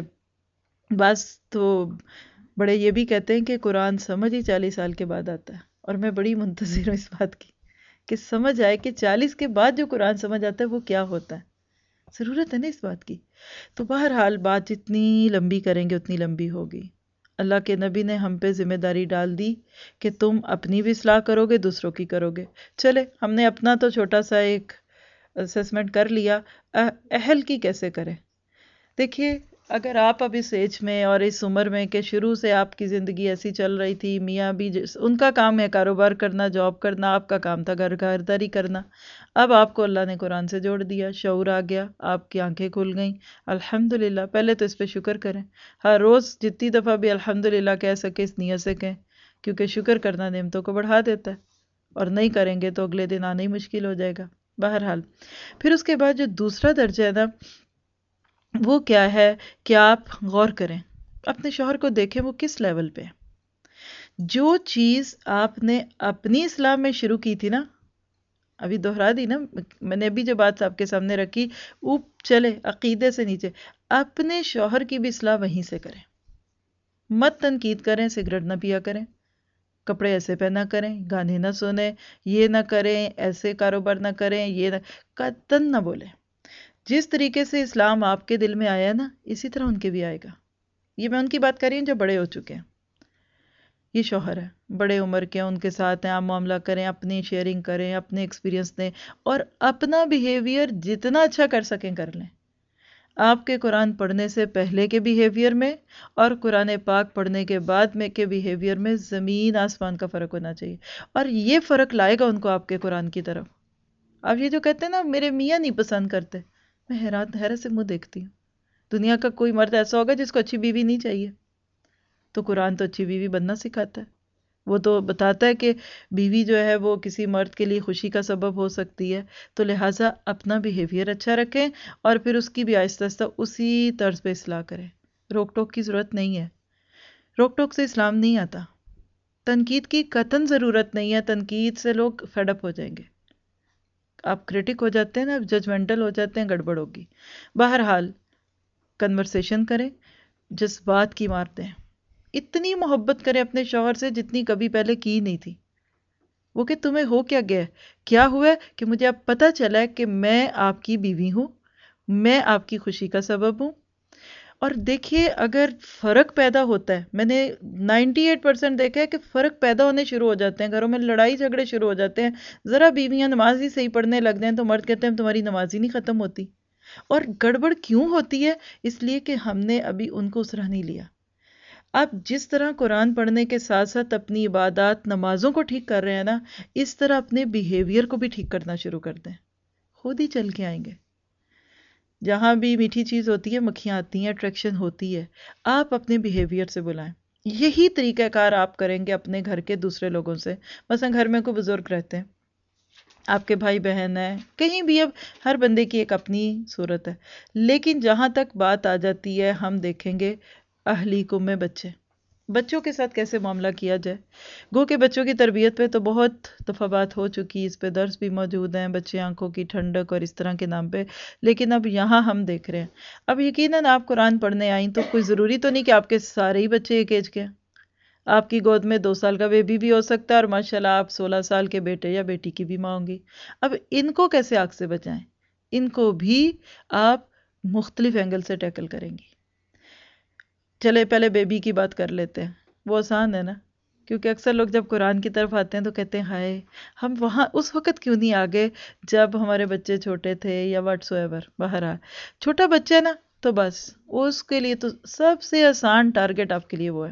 A: بس، تو بڑے یہ بھی کہتے ہیں کہ قرآن سمجھ ہی چالیس سال کے بعد آتا ہے، اور میں بڑی منتظر ہوں اس بات کی کہ سمجھ آئے کہ چالیس کے بعد جو قرآن سمجھ آتا ہے وہ کیا ہوتا ہے۔ ضرورت ہے نا اس بات کی۔ تو بہرحال بات جتنی لمبی کریں گے اتنی لمبی ہوگی۔ اللہ کے نبی نے ہم پہ ذمہ داری ڈال دی کہ تم اپنی بھی اصلاح کرو گے، دوسروں کی کرو گے۔ چلے، ہم نے اپنا تو چھوٹا سا ایک اسیسمنٹ کر لیا، اہل کی کیسے کریں؟ دیکھیے، اگر آپ اب اس ایج میں اور اس عمر میں کہ شروع سے آپ کی زندگی ایسی چل رہی تھی، میاں بھی ان کا کام ہے کاروبار کرنا، جاب کرنا، آپ کا کام تھا گھر گھرداری کرنا، اب آپ کو اللہ نے قرآن سے جوڑ دیا، شعور آ گیا، آپ کی آنکھیں کھل گئیں، الحمدللہ۔ پہلے تو اس پہ شکر کریں، ہر روز جتنی دفعہ بھی الحمدللہ کہہ سکے اس نیت سے کہیں، کیونکہ شکر کرنا نعمتوں کو بڑھا دیتا ہے، اور نہیں کریں گے تو اگلے دن آنا ہی مشکل ہو جائے گا۔ بہرحال پھر اس کے بعد جو دوسرا درجہ ہے نا، وہ کیا ہے کہ آپ غور کریں، اپنے شوہر کو دیکھیں وہ کس لیول پہ ہے۔ جو چیز آپ نے اپنی اصلاح میں شروع کی تھی نا، ابھی دہرا دی نا میں نے، ابھی جو بات آپ کے سامنے رکھی، اوپ چلے عقیدے سے نیچے، اپنے شوہر کی بھی اصلاح وہیں سے کریں. مت تنقید کریں، سگریٹ نہ پیا کریں، کپڑے ایسے پہنا کریں، گانے نہ سنیں، یہ نہ کریں، ایسے کاروبار نہ کریں، یہ نہ قطعاً نہ بولیں. جس طریقے سے اسلام آپ کے دل میں آیا نا، اسی طرح ان کے بھی آئے گا. یہ میں ان کی بات کر رہی ہوں جو بڑے ہو چکے ہیں. یہ شوہر ہے، بڑے عمر کے ہیں، ان کے ساتھ ہیں، آپ معاملہ کریں، اپنی شیئرنگ کریں، اپنے ایکسپیرینس دیں، اور اپنا بیہیویئر جتنا اچھا کر سکیں کر لیں. آپ کے قرآن پڑھنے سے پہلے کے بیہیویئر میں اور قرآن پاک پڑھنے کے بعد میں کے بیہیویئر میں زمین آسمان کا فرق ہونا چاہیے. اور یہ فرق لائے گا ان کو آپ کے قرآن کی طرف. آپ یہ جو کہتے ہیں نا میرے میاں نہیں پسند کرتے، میں حیرت حیرت سے منہ دیکھتی ہوں. دنیا کا کوئی مرد ایسا ہوگا جس کو اچھی بیوی نہیں چاہیے؟ تو قرآن تو اچھی بیوی بننا سکھاتا ہے. وہ تو بتاتا ہے کہ بیوی جو ہے وہ کسی مرد کے لیے خوشی کا سبب ہو سکتی ہے. تو لہٰذا اپنا بیہیویئر اچھا رکھیں اور پھر اس کی بھی آہستہ آہستہ اسی طرز پہ اصلاح کریں. روک ٹوک کی ضرورت نہیں ہے. روک ٹوک سے اسلام نہیں آتا. تنقید کی قطعاً ضرورت نہیں ہے. تنقید سے لوگ فیڈ اپ ہو جائیں گے. آپ کریٹک ہو جاتے ہیں نا، ججمنٹل ہو جاتے ہیں، گڑبڑ ہوگی. بہرحال کنورسیشن کریں، جذبات کی مارتے ہیں. اتنی محبت کریں اپنے شوہر سے جتنی کبھی پہلے کی نہیں تھی. وہ کہ تمہیں ہو کیا گیا ہے؟ کیا ہوا ہے کہ مجھے اب پتہ چلا ہے کہ میں آپ کی بیوی ہوں، میں آپ کی خوشی کا سبب ہوں. اور دیکھیے اگر فرق پیدا ہوتا ہے، میں نے نائنٹی ایٹ پرسینٹ دیکھا ہے کہ فرق پیدا ہونے شروع ہو جاتے ہیں، گھروں میں لڑائی جھگڑے شروع ہو جاتے ہیں. ذرا بیویاں نماز ہی صحیح پڑھنے لگ جائیں تو مرد کہتے ہیں تمہاری نماز ہی نہیں ختم ہوتی. اور گڑبڑ کیوں ہوتی ہے؟ اس لیے کہ ہم نے ابھی ان کو اسرا نہیں لیا. آپ جس طرح قرآن پڑھنے کے ساتھ ساتھ اپنی عبادات نمازوں کو ٹھیک کر رہے ہیں نا، اس طرح اپنے بیہیویئر کو بھی ٹھیک کرنا شروع کر دیں. خود ہی چل کے آئیں گے. جہاں بھی میٹھی چیز ہوتی ہے مکھیاں آتی ہیں، اٹریکشن ہوتی ہے. آپ اپنے بیہیویئر سے بلائیں. یہی طریقہ کار آپ کریں گے اپنے گھر کے دوسرے لوگوں سے. مثلا گھر میں کوئی بزرگ رہتے ہیں، آپ کے بھائی بہن ہیں، کہیں بھی، اب ہر بندے کی ایک اپنی صورت ہے. لیکن جہاں تک بات آ جاتی ہے، ہم دیکھیں گے اہلیکم میں بچے، بچوں کے ساتھ کیسے معاملہ کیا جائے. گو کہ بچوں کی تربیت پہ تو بہت دفعہ بات ہو چکی، اس پہ درس بھی موجود ہیں، بچے آنکھوں کی ٹھنڈک اور اس طرح کے نام پہ. لیکن اب یہاں ہم دیکھ رہے ہیں، اب یقیناً آپ قرآن پڑھنے آئیں تو کوئی ضروری تو نہیں کہ آپ کے سارے ہی بچے ایک ایج کے ہیں. آپ کی گود میں دو سال کا بیبی بھی ہو سکتا ہے اور ماشاءاللہ آپ سولہ سال کے بیٹے یا بیٹی کی بھی ماں ہوں گی. اب ان کو کیسے آگ سے بچائیں؟ ان کو بھی آپ مختلف اینگل سے ٹیکل کریں گی. چلے پہلے بیبی کی بات کر لیتے ہیں، وہ آسان ہے نا. کیونکہ اکثر لوگ جب قرآن کی طرف آتے ہیں تو کہتے ہیں ہائے ہم وہاں اس وقت کیوں نہیں آگے جب ہمارے بچے چھوٹے تھے یا واٹس ایور. بہرحال چھوٹا بچہ نا تو بس اس کے لیے تو سب سے آسان ٹارگٹ آپ کے لیے وہ ہے.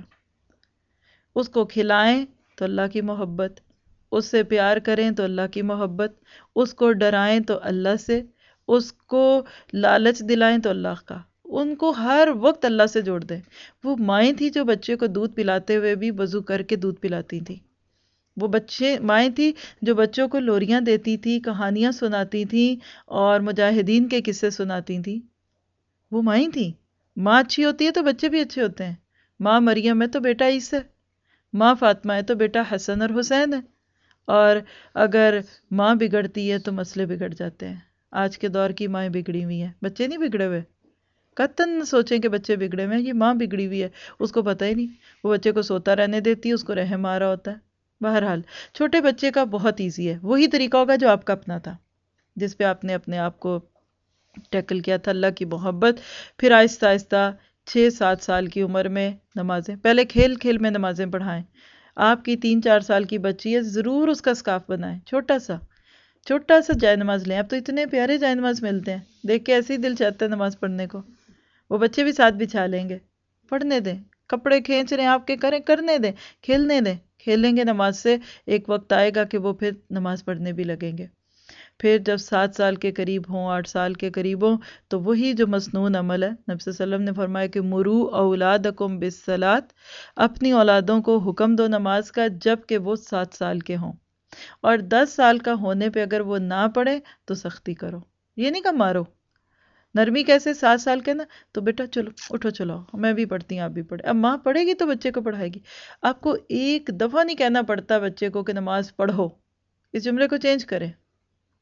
A: اس کو کھلائیں تو اللہ کی محبت، اس سے پیار کریں تو اللہ کی محبت، اس کو ڈرائیں تو اللہ سے، اس کو لالچ دلائیں تو اللہ کا. ان کو ہر وقت اللہ سے جوڑ دیں. وہ مائیں تھیں جو بچے کو دودھ پلاتے ہوئے بھی وضو کر کے دودھ پلاتی تھیں. وہ بچے مائیں تھیں جو بچوں کو لوریاں دیتی تھیں، کہانیاں سناتی تھیں اور مجاہدین کے قصے سناتی تھیں. وہ مائیں تھیں. ماں اچھی ہوتی ہے تو بچے بھی اچھے ہوتے ہیں. ماں مریم ہے تو بیٹا عیسیٰ ہے، ماں فاطمہ ہے تو بیٹا حسن اور حسین ہے. اور اگر ماں بگڑتی ہے تو مسئلے بگڑ جاتے ہیں. آج کے دور کی مائیں بگڑی ہوئی ہیں، بچے نہیں بگڑے ہوئے. قطعاً نہ سوچیں کہ بچے بگڑے ہوئے ہیں، یہ ماں بگڑی ہوئی ہے، اس کو پتہ ہی نہیں. وہ بچے کو سوتا رہنے دیتی ہے، اس کو رحم آ رہا ہوتا ہے. بہرحال چھوٹے بچے کا بہت ایزی ہے، وہی طریقہ ہوگا جو آپ کا اپنا تھا، جس پہ آپ نے اپنے آپ کو ٹیکل کیا تھا. اللہ کی محبت. پھر آہستہ آہستہ چھ سات سال کی عمر میں نمازیں، پہلے کھیل کھیل میں نمازیں پڑھائیں. آپ کی تین چار سال کی بچی ہے، ضرور اس کا سکارف بنائیں، چھوٹا سا چھوٹا سا جائے نماز لیں. اب تو اتنے پیارے جائے نماز ملتے ہیں، دیکھ کے ایسے ہی دل چاہتا ہے نماز پڑھنے کو. وہ بچے بھی ساتھ بچھا لیں گے. پڑھنے دیں. کپڑے کھینچ رہے ہیں آپ کے کریں، کرنے دیں، کھیلنے دیں. کھیلیں گے نماز سے، ایک وقت آئے گا کہ وہ پھر نماز پڑھنے بھی لگیں گے. پھر جب سات سال کے قریب ہوں، آٹھ سال کے قریب ہوں، تو وہی جو مسنون عمل ہے، نبی صلی اللہ علیہ وسلم نے فرمایا کہ مرو اولادکم بالصلاۃ، اپنی اولادوں کو حکم دو نماز کا جب کہ وہ سات سال کے ہوں، اور دس سال کا ہونے پہ اگر وہ نہ پڑھے تو سختی کرو. یہ نہیں کہ مارو. نرمی کیسے؟ سات سال کے نا تو بیٹا چلو اٹھو چلو میں بھی پڑھتی ہوں آپ بھی پڑھے. اب ماں پڑھے گی تو بچے کو پڑھائے گی. آپ کو ایک دفعہ نہیں کہنا پڑتا بچے کو کہ نماز پڑھو. اس جملے کو چینج کریں.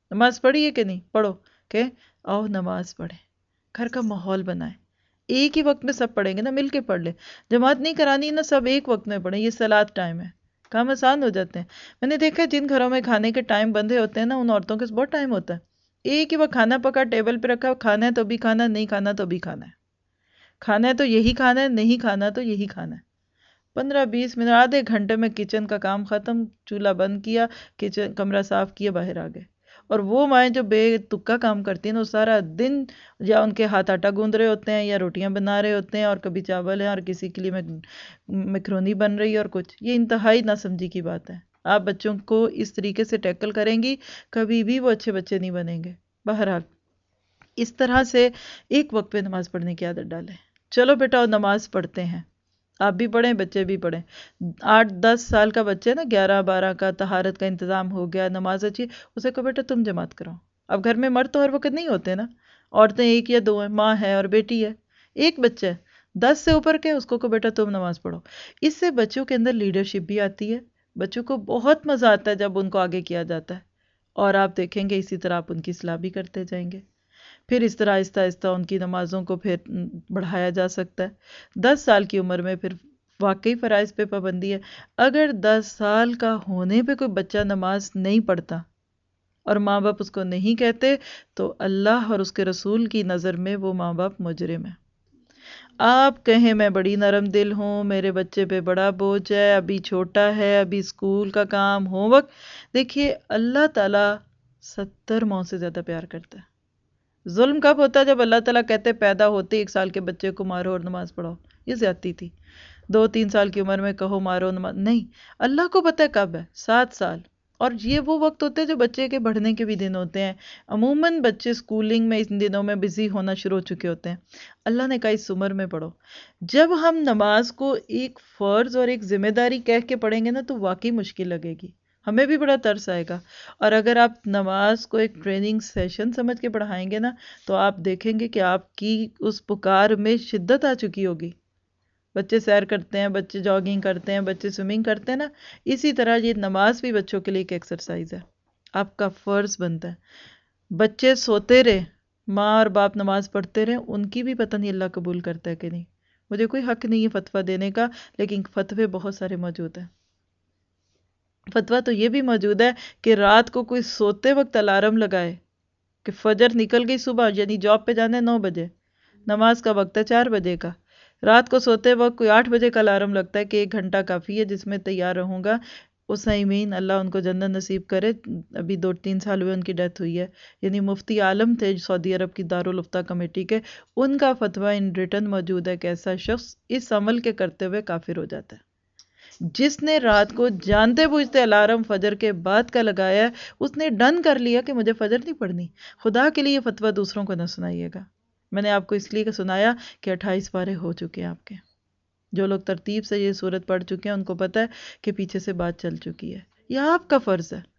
A: نماز پڑھی ہے کہ نہیں؟ پڑھو کہ آؤ نماز پڑھیں، گھر کا ماحول بنائیں، ایک ہی وقت میں سب پڑھیں گے نا، مل کے پڑھ لیں، جماعت نہیں کرانی نا، سب ایک وقت میں پڑھیں، یہ صلاۃ ٹائم ہے، کام آسان ہو جاتے ہیں۔ میں نے دیکھا ہے جن گھروں میں کھانے کے ٹائم بندھے ہوتے ہیں نا، ان عورتوں کے بہت ٹائم ہوتا ہے، ایک ہی وقت کھانا پکا ٹیبل پہ رکھا، کھانا ہے تو بھی کھانا، نہیں کھانا تو بھی کھانا ہے، کھانا ہے تو یہی کھانا ہے، نہیں کھانا تو یہی کھانا ہے۔ پندرہ بیس منٹ آدھے گھنٹے میں کچن کا کام ختم، چولہا بند کیا، کچن کمرہ صاف کیا، باہر آ گئے۔ اور وہ مائیں جو بے تکا کام کرتی ہیں نا، وہ سارا دن یا ان کے ہاتھ آٹا گوندھ رہے ہوتے ہیں، یا روٹیاں بنا رہے ہوتے ہیں، اور کبھی چاول ہیں، اور کسی کے لیے میکرونی بن رہی ہے، اور کچھ، یہ انتہائی ناسمجھی کی بات ہے۔ آپ بچوں کو اس طریقے سے ٹیکل کریں گی، کبھی بھی وہ اچھے بچے نہیں بنیں گے۔ بہرحال اس طرح سے ایک وقت پہ نماز پڑھنے کی عادت ڈالیں۔ چلو بیٹا نماز پڑھتے ہیں، آپ بھی پڑھیں، بچے بھی پڑھیں۔ آٹھ دس سال کا بچے نا، گیارہ بارہ کا، طہارت کا انتظام ہو گیا، نماز اچھی، اسے کہو بیٹا تم جماعت کراؤ۔ اب گھر میں مرد تو ہر وقت نہیں ہوتے نا، عورتیں ایک یا دو ہیں، ماں ہے اور بیٹی ہے، ایک بچہ ہے، دس سے اوپر کے، اس کو کہو بیٹا تم نماز پڑھو۔ اس سے بچوں کے اندر لیڈرشپ بھی آتی ہے، بچوں کو بہت مزہ آتا ہے جب ان کو آگے کیا جاتا ہے، اور آپ دیکھیں گے اسی طرح آپ ان کی اصلاح بھی کرتے جائیں گے۔ پھر اس طرح آہستہ آہستہ ان کی نمازوں کو پھر بڑھایا جا سکتا ہے۔ دس سال کی عمر میں پھر واقعی فرائض پہ پابندی ہے۔ اگر دس سال کا ہونے پہ کوئی بچہ نماز نہیں پڑھتا اور ماں باپ اس کو نہیں کہتے، تو اللہ اور اس کے رسول کی نظر میں وہ ماں باپ مجرم ہے۔ آپ کہیں میں بڑی نرم دل ہوں، میرے بچے پہ بڑا بوجھ ہے، ابھی چھوٹا ہے، ابھی اسکول کا کام، ہوم ورک، دیکھیے اللہ تعالیٰ ستر ماؤں سے زیادہ پیار کرتا ہے۔ ظلم کب ہوتا ہے؟ جب اللہ تعالیٰ کہتے پیدا ہوتے ایک سال کے بچے کو مارو اور نماز پڑھو، یہ زیادتی تھی۔ دو تین سال کی عمر میں کہو مارو نماز، نہیں، اللہ کو پتہ ہے کب ہے، سات سال، اور یہ وہ وقت ہوتے ہیں جو بچے کے بڑھنے کے بھی دن ہوتے ہیں۔ عموماً بچے سکولنگ میں ان دنوں میں بزی ہونا شروع ہو چکے ہوتے ہیں، اللہ نے کہا اس عمر میں پڑھو۔ جب ہم نماز کو ایک فرض اور ایک ذمہ داری کہہ کے پڑھیں گے نا، تو واقعی مشکل لگے گی، ہمیں بھی بڑا ترس آئے گا۔ اور اگر آپ نماز کو ایک ٹریننگ سیشن سمجھ کے پڑھائیں گے نا، تو آپ دیکھیں گے کہ آپ کی اس پکار میں شدت آ چکی ہوگی۔ بچے سیر کرتے ہیں، بچے جاگنگ کرتے ہیں، بچے سوئمنگ کرتے ہیں نا، اسی طرح یہ نماز بھی بچوں کے لیے ایک ایکسرسائز ہے، آپ کا فرض بنتا ہے۔ بچے سوتے رہے، ماں اور باپ نماز پڑھتے رہے، ان کی بھی پتہ نہیں اللہ قبول کرتا ہے کہ نہیں۔ مجھے کوئی حق نہیں ہے فتویٰ دینے کا، لیکن فتوے بہت سارے موجود ہیں۔ فتویٰ تو یہ بھی موجود ہے کہ رات کو کوئی سوتے وقت الارم لگائے کہ فجر نکل گئی صبح، یعنی جاب پہ جانا ہے نو بجے، نماز کا وقت ہے چار بجے کا، رات کو سوتے وقت کوئی آٹھ بجے کا الارم لگتا ہے کہ ایک گھنٹہ کافی ہے جس میں تیار رہوں گا۔ عثیمین اللہ ان کو جنت نصیب کرے، ابھی دو تین سال ہوئے ان کی ڈیتھ ہوئی ہے، یعنی مفتی عالم تھے سعودی عرب کی دارالفتہ کمیٹی کے، ان کا فتویٰ ان ریٹن موجود ہے کہ ایسا شخص اس عمل کے کرتے ہوئے کافر ہو جاتا ہے۔ جس نے رات کو جانتے بوجھتے الارم فجر کے بعد کا لگایا ہے، اس نے ڈن کر لیا کہ مجھے فجر نہیں پڑھنی۔ خدا کے لیے یہ فتویٰ دوسروں کو نہ سنائیے گا، میں نے آپ کو اس لیے سنایا کہ اٹھائیس پارے ہو چکے ہیں آپ کے، جو لوگ ترتیب سے یہ صورت پڑھ چکے ہیں ان کو پتہ ہے کہ پیچھے سے بات چل چکی ہے، یہ آپ کا فرض ہے۔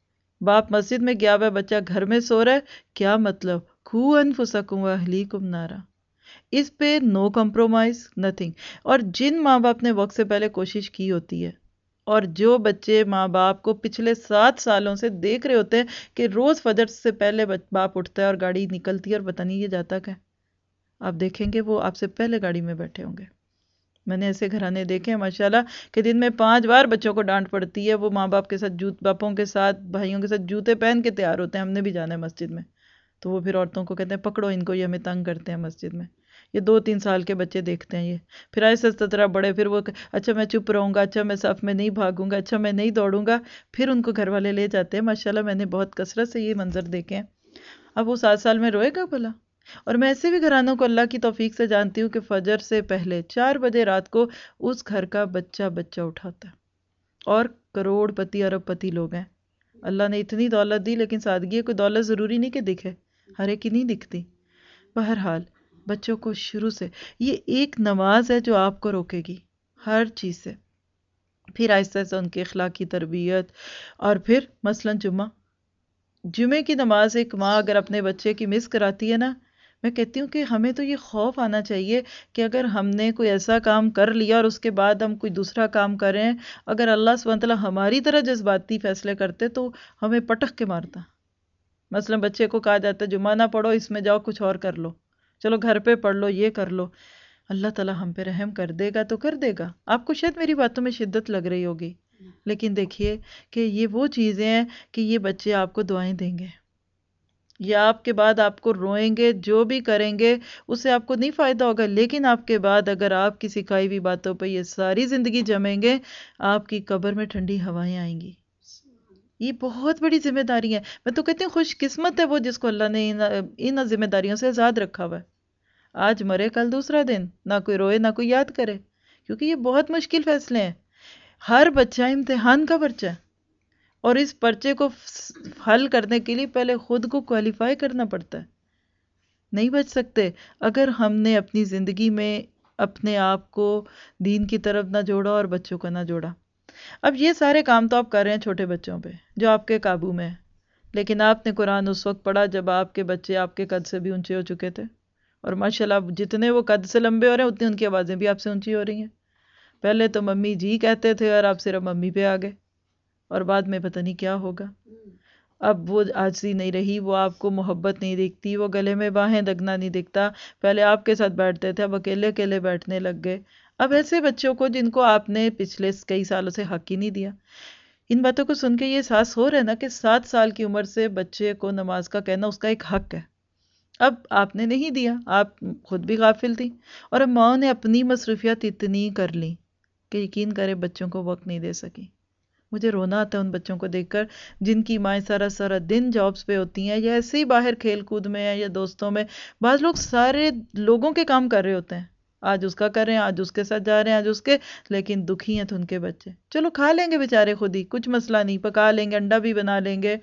A: باپ مسجد میں گیا ہوا ہے، بچہ گھر میں سو رہا ہے، کیا مطلب؟ قُوْا أَنفُسَكُمْ وَأَهْلِيكُمْ نَارًا، اس پہ نو کمپرومائز، نتھنگ۔ اور جن ماں باپ نے وقت سے پہلے کوشش کی ہوتی ہے، اور جو بچے ماں باپ کو پچھلے سات سالوں سے دیکھ رہے ہوتے ہیں کہ روز فجر سے پہلے باپ اٹھتا ہے اور گاڑی نکلتی ہے اور پتہ نہیں یہ جاتا کہ آپ دیکھیں گے وہ آپ سے پہلے گاڑی میں بیٹھے ہوں گے۔ میں نے ایسے گھرانے دیکھے ہیں ماشاءاللہ کہ دن میں پانچ بار بچوں کو ڈانٹ پڑتی ہے، وہ ماں باپ کے ساتھ جوت باپوں کے ساتھ بھائیوں کے ساتھ جوتے پہن کے تیار ہوتے ہیں، ہم نے بھی جانا ہے مسجد میں، تو وہ پھر عورتوں کو کہتے ہیں پکڑو ان کو، یہ ہمیں تنگ کرتے ہیں مسجد میں۔ یہ دو تین سال کے بچے دیکھتے ہیں یہ، پھر ایسے طرح بڑے، پھر وہ اچھا میں چپ رہوں گا، اچھا میں صف میں نہیں بھاگوں گا، اچھا میں نہیں دوڑوں گا، پھر ان کو گھر والے لے جاتے ہیں۔ ماشاءاللہ میں نے بہت کثرت سے یہ منظر دیکھے ہیں۔ اب وہ سات سال میں روئے گا بھلا؟ اور میں ایسے بھی گھرانوں کو اللہ کی توفیق سے جانتی ہوں کہ فجر سے پہلے چار بجے رات کو اس گھر کا بچہ بچہ اٹھاتا ہے، اور کروڑ پتی ارب پتی لوگ ہیں، اللہ نے اتنی دولت دی، لیکن سادگی ہے، کوئی دولت ضروری نہیں کہ دکھے، ہر ایک کی نہیں دکھتی۔ بہرحال بچوں کو شروع سے یہ ایک نماز ہے جو آپ کو روکے گی ہر چیز سے، پھر آہستہ آہستہ ان کی اخلاقی تربیت، اور پھر مثلاً جمعہ جمعے کی نماز ایک ماں اگر اپنے بچے کی مس کراتی ہے نا، میں کہتی ہوں کہ ہمیں تو یہ خوف آنا چاہیے کہ اگر ہم نے کوئی ایسا کام کر لیا اور اس کے بعد ہم کوئی دوسرا کام کر رہے ہیں، اگر اللہ سبحانہ وتعالیٰ ہماری طرح جذباتی فیصلے کرتے تو ہمیں پٹخ کے مارتا، مثلا بچے کو کہا جاتا ہے جمعہ نہ پڑھو، اس میں جاؤ کچھ اور کر لو، چلو گھر پہ پڑھ لو، یہ کر لو. اللہ تعالیٰ ہم پہ رحم کر دے گا تو کر دے گا. آپ کو شاید میری باتوں میں شدت لگ رہی ہوگی، لیکن دیکھیے کہ یہ وہ چیزیں ہیں کہ یہ بچے آپ کو دعائیں دیں گے، یہ آپ کے بعد آپ کو روئیں گے، جو بھی کریں گے اس سے آپ کو نہیں فائدہ ہوگا، لیکن آپ کے بعد اگر آپ کی سکھائی ہوئی باتوں پہ یہ ساری زندگی جمیں گے، آپ کی قبر میں ٹھنڈی ہوائیں آئیں گی. یہ بہت بڑی ذمہ داری ہے. میں تو کہتی ہوں خوش قسمت ہے وہ جس کو اللہ نے ان ان ذمہ داریوں سے آزاد رکھا ہوا ہے. آج مرے کل دوسرا دن، نہ کوئی روئے نہ کوئی یاد کرے، کیونکہ یہ بہت مشکل فیصلے ہیں. ہر بچہ امتحان کا پرچہ ہے، اور اس پرچے کو حل کرنے کے لیے پہلے خود کو کوالیفائی کرنا پڑتا ہے. نہیں بچ سکتے اگر ہم نے اپنی زندگی میں اپنے آپ کو دین کی طرف نہ جوڑا اور بچوں کو نہ جوڑا. اب یہ سارے کام تو آپ کر رہے ہیں چھوٹے بچوں پہ جو آپ کے قابو میں ہے، لیکن آپ نے قرآن اس وقت پڑھا جب آپ کے بچے آپ کے قد سے بھی اونچے ہو چکے تھے، اور ماشاءاللہ جتنے وہ قد سے لمبے ہو رہے ہیں اتنی ان کی آوازیں بھی آپ سے اونچی ہو رہی ہیں. پہلے تو ممی جی کہتے تھے اور آپ صرف ممی پہ آ گئے، اور بعد میں پتہ نہیں کیا ہوگا. اب وہ عاجزی نہیں رہی، وہ آپ کو محبت نہیں دکھتی، وہ گلے میں باہیں دگنا نہیں دکھتا. پہلے آپ کے ساتھ بیٹھتے تھے، اب اکیلے اکیلے بیٹھنے لگ گئے. اب ایسے بچوں کو جن کو آپ نے پچھلے کئی سالوں سے حق ہی نہیں دیا. ان باتوں کو سن کے یہ احساس ہو رہا ہے نا کہ سات سال کی عمر سے بچے کو نماز کا کہنا اس کا ایک حق ہے. اب آپ نے نہیں دیا، آپ خود بھی غافل تھی، اور اب ماں نے اپنی مصروفیات اتنی کر لی کہ یقین کرے بچوں کو وقت نہیں دے سکی. مجھے رونا آتا ہے ان بچوں کو دیکھ کر جن کی مائیں سارا سارا دن جابس پہ ہوتی ہیں یا ایسے ہی باہر کھیل کود میں ہیں یا دوستوں میں. بعض لوگ سارے لوگوں کے کام کر رہے ہوتے ہیں، آج اس کا کر رہے ہیں، آج اس کے ساتھ جا رہے ہیں، آج اس کے، لیکن دکھی ہیں تو ان کے بچے. چلو کھا لیں گے بیچارے خود ہی، کچھ مسئلہ نہیں، پکا لیں گے، انڈا بھی بنا لیں گے،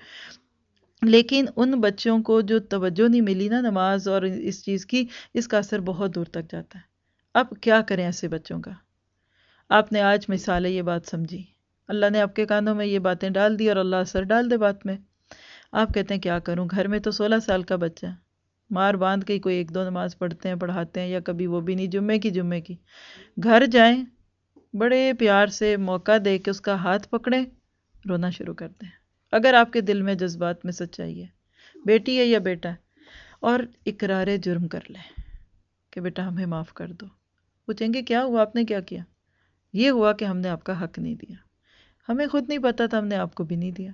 A: لیکن ان بچوں کو جو توجہ نہیں ملی نا نماز اور اس چیز کی، اس کا اثر بہت دور تک جاتا ہے. اب کیا کریں ایسے بچوں کا؟ آپ نے آج مثال ہے یہ بات سمجھی، اللہ نے آپ کے کانوں میں یہ باتیں ڈال دی اور اللہ اثر ڈال دے بات میں. آپ کہتے ہیں کیا کروں، گھر میں تو سولہ سال کا بچہ ہے، مار باندھ کے کوئی ایک دو نماز پڑھتے ہیں پڑھاتے ہیں، یا کبھی وہ بھی نہیں، جمعے کی جمعے کی. گھر جائیں بڑے پیار سے موقع دے کے اس کا ہاتھ پکڑیں، رونا شروع کر دیں اگر آپ کے دل میں جذبات میں سچائی ہے، بیٹی ہے یا بیٹا ہے، اور اقرار جرم کر لیں کہ بیٹا ہمیں معاف کر دو. پوچھیں گے کیا ہوا، آپ نے کیا کیا؟ یہ ہوا کہ ہم نے آپ کا حق نہیں دیا، ہمیں خود نہیں پتا تھا، ہم نے آپ کو بھی نہیں دیا.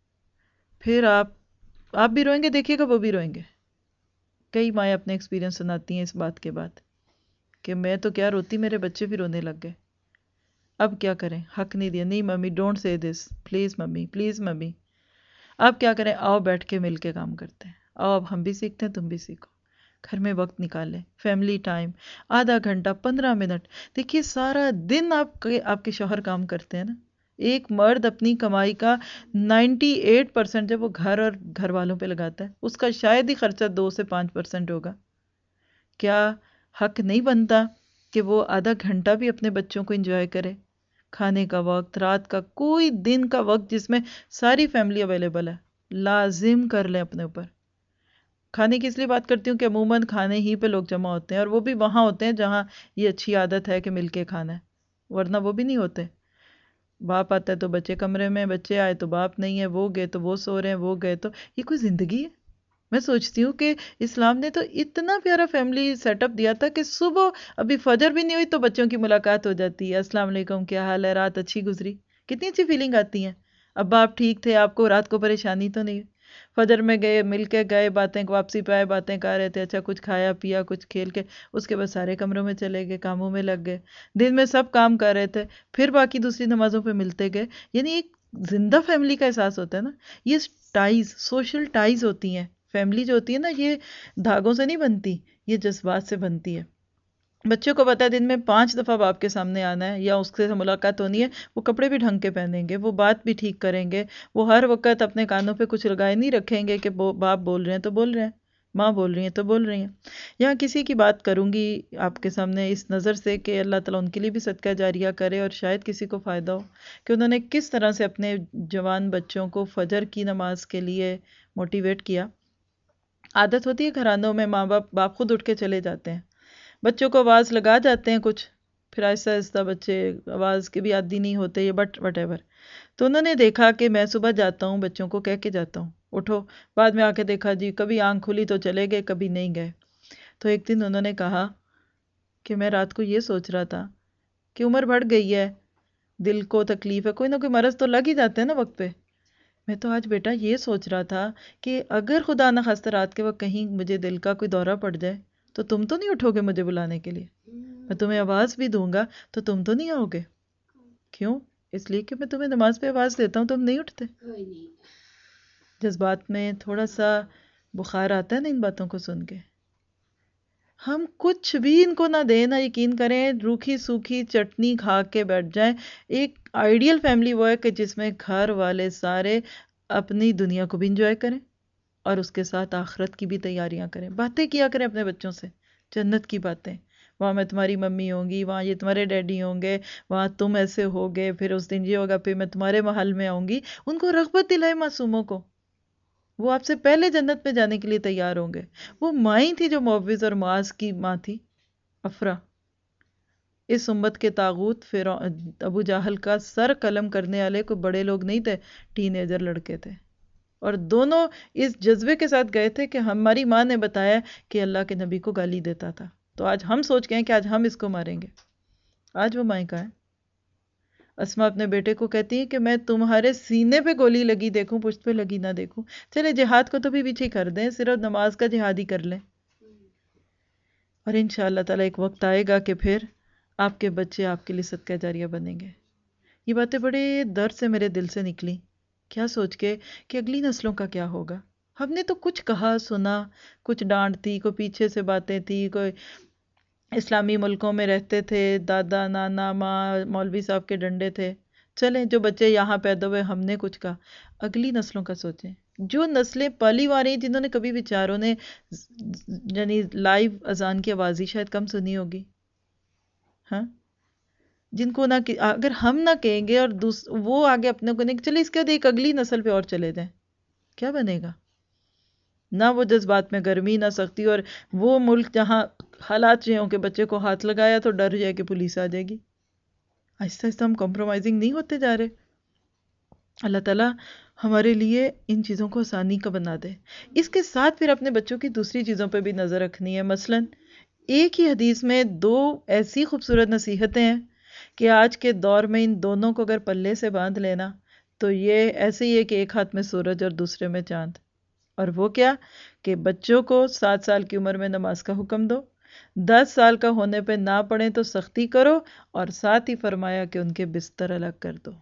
A: پھر آپ آپ بھی روئیں گے، دیکھیے گا وہ بھی روئیں گے. کئی مائیں اپنے ایکسپیرینس سناتی ہیں اس بات کے بعد کہ میں تو کیا روتی، میرے بچے بھی رونے لگ گئے. اب کیا کریں، حق نہیں دیا. نہیں mummy don't say this, please mummy, please mummy. آپ کیا کریں، آؤ بیٹھ کے مل کے کام کرتے ہیں، آؤ اب ہم بھی سیکھتے ہیں تم بھی سیکھو. گھر میں وقت نکالیں، فیملی ٹائم، آدھا گھنٹہ، پندرہ منٹ. دیکھیے سارا دن آپ کے آپ کے شوہر کام کرتے ہیں نا، ایک مرد اپنی کمائی کا نائنٹی ایٹ پرسینٹ جب وہ گھر اور گھر والوں پہ لگاتا ہے، اس کا شاید ہی خرچہ دو سے پانچ پرسینٹ ہوگا. کیا حق نہیں بنتا کہ وہ آدھا گھنٹہ بھی اپنے بچوں کو انجوائے کرے؟ کھانے کا وقت، رات کا کوئی دن کا وقت جس میں ساری فیملی اویلیبل ہے، لازم کر لیں اپنے اوپر. کھانے کی اس لیے بات کرتی ہوں کہ عموماً کھانے ہی پہ لوگ جمع ہوتے ہیں، اور وہ بھی وہاں ہوتے ہیں جہاں یہ اچھی عادت ہے کہ مل کے کھانا ہے، ورنہ وہ بھی نہیں ہوتے. باپ آتا ہے تو بچے کمرے میں، بچے آئے تو باپ نہیں ہے، وہ گئے تو وہ سو رہے ہیں، وہ گئے تو، یہ کوئی زندگی ہے؟ میں سوچتی ہوں کہ اسلام نے تو اتنا پیارا فیملی سیٹ اپ دیا تھا کہ صبح ابھی فجر بھی نہیں ہوئی تو بچوں کی ملاقات ہو جاتی ہے، السلام علیکم، کیا حال ہے، رات اچھی گزری. کتنی اچھی فیلنگ آتی ہے. ابا آپ ٹھیک تھے، آپ کو رات کو پریشانی تو نہیں؟ فجر میں گئے، مل کے گئے، باتیں واپسی پہ آئے، باتیں کر رہے تھے، اچھا کچھ کھایا پیا، کچھ کھیل کے، اس کے بعد سارے کمروں میں چلے گئے، کاموں میں لگ گئے. دن میں سب کام کر رہے تھے، پھر باقی دوسری نمازوں پہ ملتے گئے. یعنی ایک زندہ فیملی کا احساس ہوتا ہے نا. یہ ٹائز، سوشل ٹائز ہوتی ہیں. فیملی جو ہوتی ہے نا یہ دھاگوں سے نہیں بنتی، یہ جذبات سے بنتی ہے. بچوں کو پتا ہے دن میں پانچ دفعہ باپ کے سامنے آنا ہے یا اس سے ملاقات ہونی ہے، وہ کپڑے بھی ڈھنگ کے پہنیں گے، وہ بات بھی ٹھیک کریں گے، وہ ہر وقت اپنے کانوں پہ کچھ لگائے نہیں رکھیں گے کہ باپ بول رہے ہیں تو بول رہے ہیں، ماں بول رہی ہیں تو بول رہی ہیں. یہاں کسی کی بات کروں گی آپ کے سامنے اس نظر سے کہ اللہ تعالیٰ ان کے لیے بھی صدقہ جاریہ کرے اور شاید کسی کو فائدہ ہو کہ انہوں نے کس طرح سے اپنے جوان بچوں کو فجر کی نماز کے لیے موٹیویٹ کیا. عادت ہوتی ہے گھرانوں میں، ماں باپ باپ خود اٹھ کے چلے جاتے ہیں، بچوں کو آواز لگا جاتے ہیں کچھ، پھر آہستہ آہستہ بچے آواز کے بھی عادی نہیں ہوتے یہ بٹ وٹ ایور. تو انہوں نے دیکھا کہ میں صبح جاتا ہوں بچوں کو کہہ کے جاتا ہوں اٹھو، بعد میں آ کے دیکھا جی کبھی آنکھ کھلی تو چلے گئے کبھی نہیں گئے. تو ایک دن انہوں نے کہا کہ میں رات کو یہ سوچ رہا تھا کہ عمر بڑھ گئی ہے، دل کو تکلیف ہے، کوئی نہ کوئی مرض تو لگ ہی جاتے ہیں نا وقت پہ. میں تو آج بیٹا یہ سوچ رہا تھا کہ اگر خدا نخواستہ رات کے وقت کہیں مجھے دل کا کوئی دورہ پڑ جائے تو تم تو نہیں اٹھو گے مجھے بلانے کے لیے، میں تمہیں آواز بھی دوں گا تو تم تو نہیں آؤ گے. کیوں؟ اس لیے کہ میں تمہیں نماز پہ آواز دیتا ہوں تم نہیں اٹھتے. جذبات میں تھوڑا سا بخار آتا ہے نا ان باتوں کو سن کے. ہم کچھ بھی ان کو نہ دیں نہ یقین کریں، روکھی سوکھی چٹنی کھا کے بیٹھ جائیں. ایک آئیڈیل فیملی وہ ہے کہ جس میں گھر والے سارے اپنی دنیا کو بھی انجوائے کریں اور اس کے ساتھ آخرت کی بھی تیاریاں کریں. باتیں کیا کریں اپنے بچوں سے جنت کی باتیں، وہاں میں تمہاری ممی ہوں گی، وہاں یہ تمہارے ڈیڈی ہوں گے، وہاں تم ایسے ہوگے، پھر اس دن یہ ہوگا، پھر میں تمہارے محل میں آؤں گی. ان کو رغبت دلائے معصوموں کو، وہ آپ سے پہلے جنت میں جانے کے لیے تیار ہوں گے. وہ مائیں تھی جو معوذ اور معاذ کی ماں تھی افرا، اس امت کے طاغوت ابو جہل کا سر قلم کرنے والے کوئی بڑے لوگ نہیں تھے، ٹین ایجر لڑکے تھے. اور دونوں اس جذبے کے ساتھ گئے تھے کہ ہماری ماں نے بتایا کہ اللہ کے نبی کو گالی دیتا تھا، تو آج ہم سوچ گئے کہ آج ہم اس کو ماریں گے. آج وہ مائیں کا ہے. اسما اپنے بیٹے کو کہتی ہیں کہ میں تمہارے سینے پہ گولی لگی دیکھوں پشت پہ لگی نہ دیکھوں. چلے جہاد کو تو بھی پیچھے کر دیں، صرف نماز کا جہاد ہی کر لیں. اور انشاءاللہ تعالیٰ ایک وقت آئے گا کہ پھر آپ کے بچے آپ کے لیے صدقہ جاریہ بنیں گے. یہ باتیں بڑے درد سے میرے دل سے نکلی، کیا سوچ کے کہ اگلی نسلوں کا کیا ہوگا. ہم نے تو کچھ کہا سنا، کچھ ڈانٹ تھی، کوئی پیچھے سے باتیں تھی، کوئی اسلامی ملکوں میں رہتے تھے، دادا نانا ماں مولوی صاحب کے ڈنڈے تھے. چلیں جو بچے یہاں پیدا ہوئے ہم نے کچھ کہا. اگلی نسلوں کا سوچیں، جو نسلیں پلی ہوئی رہی جنہوں نے کبھی بیچاروں نے یعنی لائیو اذان کی آواز ہی شاید کم سنی ہوگی، ہاں، جن کو نہ اگر ہم نہ کہیں گے اور دوس وہ آگے اپنے کو نہیں، چلے اس کے بعد ایک اگلی نسل پہ اور چلے جائیں، کیا بنے گا؟ نہ وہ جذبات میں گرمی نہ سختی، اور وہ ملک جہاں حالات یہ ہوں کہ بچے کو ہاتھ لگایا تو ڈر جائے کہ پولیس آ جائے گی. آہستہ آہستہ ہم کمپرومائزنگ نہیں ہوتے جا رہے. اللہ تعالیٰ ہمارے لیے ان چیزوں کو آسانی کا بنا دے. اس کے ساتھ پھر اپنے بچوں کی دوسری چیزوں پہ بھی نظر رکھنی ہے. مثلاً ایک ہی حدیث میں دو ایسی خوبصورت نصیحتیں ہیں کہ آج کے دور میں ان دونوں کو اگر پلے سے باندھ لینا تو یہ ایسے ہی ہے کہ ایک ہاتھ میں سورج اور دوسرے میں چاند. اور وہ کیا کہ بچوں کو سات سال کی عمر میں نماز کا حکم دو، دس سال کا ہونے پہ نہ پڑھیں تو سختی کرو، اور ساتھ ہی فرمایا کہ ان کے بستر الگ کر دو.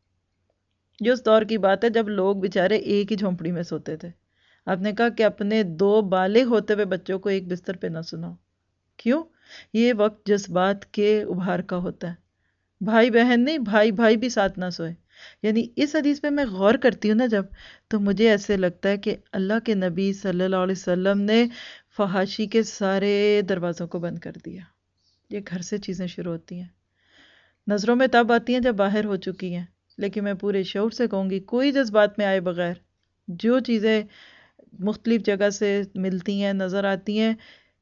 A: یہ اس دور کی بات ہے جب لوگ بیچارے ایک ہی جھونپڑی میں سوتے تھے. آپ نے کہا کہ اپنے دو بالغ ہوتے ہوئے بچوں کو ایک بستر پہ نہ سناؤ. کیوں؟ یہ وقت جذبات کے ابھار کا ہوتا ہے. بھائی بہن نہیں، بھائی بھائی بھی ساتھ نہ سوئے. یعنی اس حدیث پہ میں غور کرتی ہوں نا جب، تو مجھے ایسے لگتا ہے کہ اللہ کے نبی صلی اللہ علیہ وسلم نے فحاشی کے سارے دروازوں کو بند کر دیا. یہ گھر سے چیزیں شروع ہوتی ہیں، نظروں میں تب آتی ہیں جب باہر ہو چکی ہیں. لیکن میں پورے شعور سے کہوں گی کوئی جذبات میں آئے بغیر جو چیزیں مختلف جگہ سے ملتی ہیں نظر آتی ہیں،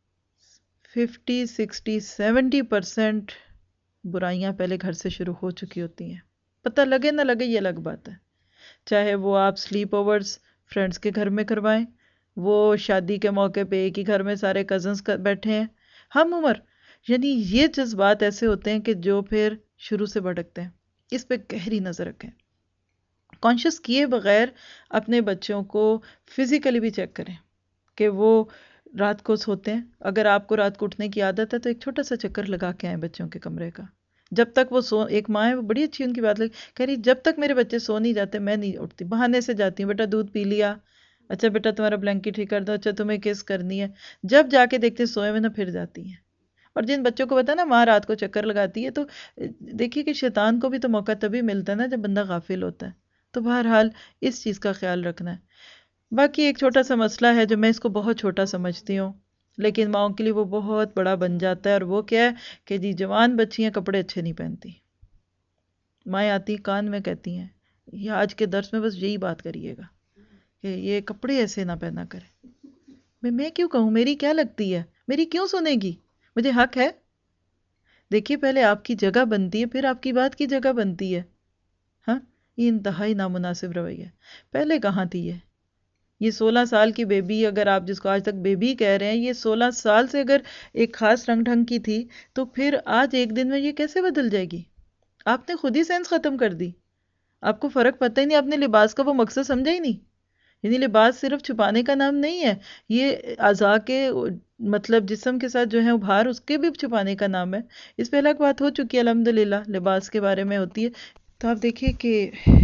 A: ففٹی سکسٹی سیونٹی پرسینٹ برائیاں پہلے گھر سے شروع ہو چکی ہوتی ہیں. پتہ لگے نہ لگے یہ الگ بات ہے. چاہے وہ آپ سلیپ اوورز فرینڈس کے گھر میں کروائیں، وہ شادی کے موقع پہ ایک ہی گھر میں سارے کزنس بیٹھے ہیں، ہم عمر، یعنی یہ جذبات ایسے ہوتے ہیں کہ جو پھر شروع سے بھٹکتے ہیں. اس پہ گہری نظر رکھیں. کانشیس کیے بغیر اپنے بچوں کو فزیکلی بھی چیک کریں کہ وہ رات کو سوتے ہیں. اگر آپ کو رات کو اٹھنے کی عادت ہے تو ایک چھوٹا سا چکر لگا کے آئیں بچوں کے کمرے کا. جب تک وہ سو، ایک ماں ہے وہ بڑی اچھی ان کی بات لگی، کہہ رہی جب تک میرے بچے سو نہیں جاتے میں نہیں اٹھتی. بہانے سے جاتی ہوں، بیٹا دودھ پی لیا، اچھا بیٹا تمہارا بلینکٹ ٹھیک کر دو، اچھا تمہیں کس کرنی ہے. جب جا کے دیکھتے سوئے ہوئے نہ پھر جاتی ہیں. اور جن بچوں کو پتا نا ماں رات کو چکر لگاتی ہے، تو دیکھیے کہ شیطان کو بھی تو موقع تبھی ملتا ہے نا جب بندہ غافل ہوتا ہے. تو بہرحال اس چیز کا خیال رکھنا ہے. باقی ایک چھوٹا سا مسئلہ ہے جو میں اس کو بہت چھوٹا سمجھتی ہوں لیکن ماؤں کے لیے وہ بہت بڑا بن جاتا ہے، اور وہ کیا ہے کہ جی جوان بچیاں کپڑے اچھے نہیں پہنتی. مائیں آتی کان میں کہتی ہیں، یہ آج کے درس میں بس یہی بات کریے گا کہ یہ کپڑے ایسے نہ پہنا کرے. میں میں کیوں کہوں؟ میری کیا لگتی ہے؟ میری کیوں سنے گی؟ مجھے حق ہے. دیکھیے پہلے آپ کی جگہ بنتی ہے، پھر آپ کی بات کی جگہ بنتی ہے. ہاں یہ انتہائی نامناسب رویہ ہے. پہلے کہاں تھی یہ یہ سولہ سال کی بیبی، اگر آپ جس کو آج تک بیبی کہہ رہے ہیں، یہ سولہ سال سے اگر ایک خاص رنگ ڈھنگ کی تھی تو پھر آج ایک دن میں یہ کیسے بدل جائے گی؟ آپ نے خود ہی سینس ختم کر دی. آپ کو فرق پتہ ہی نہیں، آپ نے لباس کا وہ مقصد سمجھا ہی نہیں. یعنی لباس صرف چھپانے کا نام نہیں ہے، یہ اعضاء کے مطلب جسم کے ساتھ جو ہے ابھار، اس کے بھی چھپانے کا نام ہے. اس پہ الگ بات ہو چکی ہے الحمدللہ، لباس کے بارے میں ہوتی ہے. تو آپ دیکھیے کہ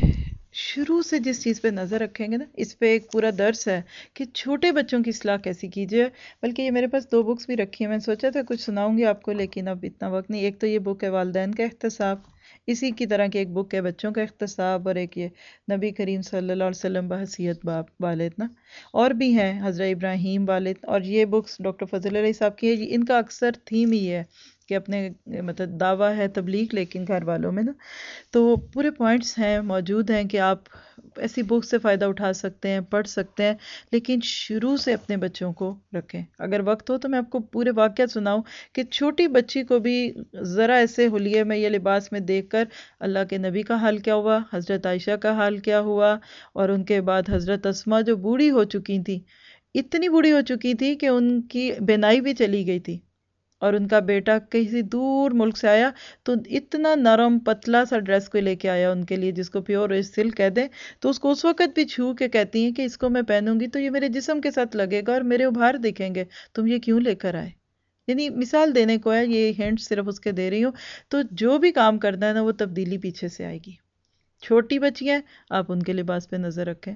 A: شروع سے جس چیز پہ نظر رکھیں گے نا، اس پہ ایک پورا درس ہے کہ چھوٹے بچوں کی اصلاح کیسی کیجیے. بلکہ یہ میرے پاس دو بکس بھی رکھی ہیں، میں نے سوچا تھا کچھ سناؤں گی آپ کو، لیکن اب اتنا وقت نہیں. ایک تو یہ بک ہے والدین کا احتساب، اسی کی طرح کی ایک بک ہے بچوں کا احتساب، اور ایک یہ نبی کریم صلی اللہ علیہ وسلم بحیثیت باپ والد نا، اور بھی ہیں حضرت ابراہیم والد. اور یہ بکس ڈاکٹر فضل علیہ صاحب کی ہے. ان کا اکثر تھیم ہی ہے کہ اپنے مطلب دعویٰ ہے تبلیغ، لیکن گھر والوں میں نا، تو پورے پوائنٹس ہیں موجود ہیں کہ آپ ایسی بک سے فائدہ اٹھا سکتے ہیں، پڑھ سکتے ہیں. لیکن شروع سے اپنے بچوں کو رکھیں. اگر وقت ہو تو میں آپ کو پورے واقعات سناؤں کہ چھوٹی بچی کو بھی ذرا ایسے حلیے میں یہ لباس میں دیکھ کر اللہ کے نبی کا حال کیا ہوا، حضرت عائشہ کا حال کیا ہوا، اور ان کے بعد حضرت اسما جو بوڑھی ہو چکی تھی، اتنی بوڑھی ہو چکی تھی کہ ان کی بینائی بھی چلی گئی تھی، اور ان کا بیٹا کسی دور ملک سے آیا تو اتنا نرم پتلا سا ڈریس کو لے کے آیا ان کے لیے، جس کو پیور سلک کہہ دیں. تو اس کو اس وقت بھی چھو کے کہتی ہیں کہ اس کو میں پہنوں گی تو یہ میرے جسم کے ساتھ لگے گا اور میرے ابھار دکھیں گے، تم یہ کیوں لے کر آئے؟ یعنی مثال دینے کو ہے، یہ ہنٹ صرف اس کے دے رہی ہوں. تو جو بھی کام کرنا ہے نا، وہ تبدیلی پیچھے سے آئے گی. چھوٹی بچی ہیں، آپ ان کے لباس پہ نظر رکھیں.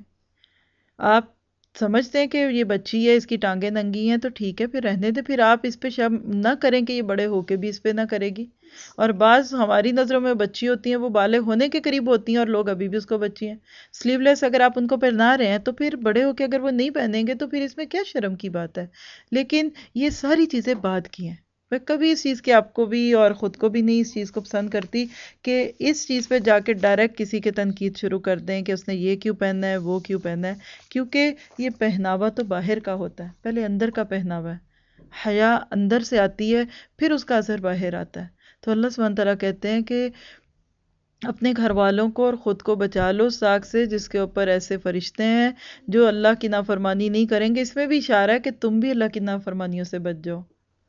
A: آپ سمجھتے ہیں کہ یہ بچی ہے، اس کی ٹانگیں ننگی ہیں، تو ٹھیک ہے، پھر رہنے دیں. پھر آپ اس پہ شرم نہ کریں کہ یہ بڑے ہو کے بھی اس پہ نہ کرے گی. اور بعض ہماری نظروں میں بچی ہوتی ہیں، وہ بالغ ہونے کے قریب ہوتی ہیں اور لوگ ابھی بھی اس کو بچی ہیں. سلیو لیس اگر آپ ان کو پہنا رہے ہیں تو پھر بڑے ہو کے اگر وہ نہیں پہنیں گے تو پھر اس میں کیا شرم کی بات ہے؟ لیکن یہ ساری چیزیں بعد کی ہیں. میں کبھی اس چیز کی آپ کو بھی اور خود کو بھی نہیں اس چیز کو پسند کرتی کہ اس چیز پہ جا کے ڈائریکٹ کسی کے تنقید شروع کر دیں کہ اس نے یہ کیوں پہننا ہے، وہ کیوں پہننا ہے. کیونکہ یہ پہناوا تو باہر کا ہوتا ہے، پہلے اندر کا پہناوا ہے. حیا اندر سے آتی ہے، پھر اس کا اثر باہر آتا ہے. تو اللہ سبحانہ تعالیٰ کہتے ہیں کہ اپنے گھر والوں کو اور خود کو بچا لو اس آگ سے جس کے اوپر ایسے فرشتے ہیں جو اللہ کی نافرمانی نہیں کریں گے. اس میں بھی اشارہ ہے کہ تم بھی اللہ کی نافرمانیوں سے بچ جاؤ.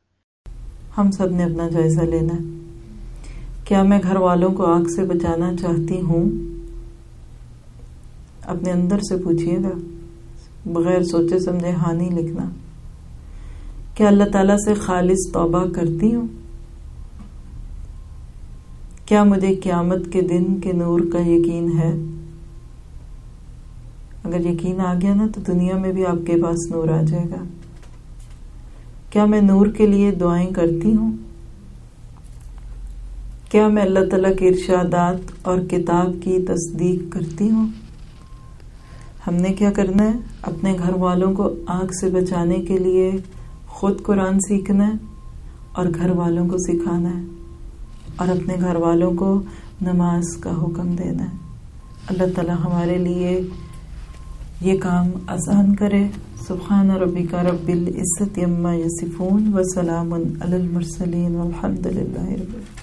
B: ہم سب نے اپنا جائزہ لینا ہے. کیا میں گھر والوں کو آگ سے بچانا چاہتی ہوں؟ اپنے اندر سے پوچھئے گا، بغیر سوچے سمجھے ہاں نہیں لکھنا. کیا اللہ تعالیٰ سے خالص توبہ کرتی ہوں؟ کیا مجھے قیامت کے دن کے نور کا یقین ہے؟ اگر یقین آ گیا نا تو دنیا میں بھی آپ کے پاس نور آ جائے گا. کیا میں نور کے لیے دعائیں کرتی ہوں؟ کیا میں اللہ تعالیٰ کے ارشادات اور کتاب کی تصدیق کرتی ہوں؟ ہم نے کیا کرنا ہے؟ اپنے گھر والوں کو آگ سے بچانے کے لیے خود قرآن سیکھنا ہے اور گھر والوں کو سکھانا ہے، اور اپنے گھر والوں کو نماز کا حکم دینا ہے. اللہ تعالیٰ ہمارے لیے یہ کام آسان کرے. سبحان ربک رب العزت عما یصفون وسلام علی المرسلین والحمد للہ رب العالمین.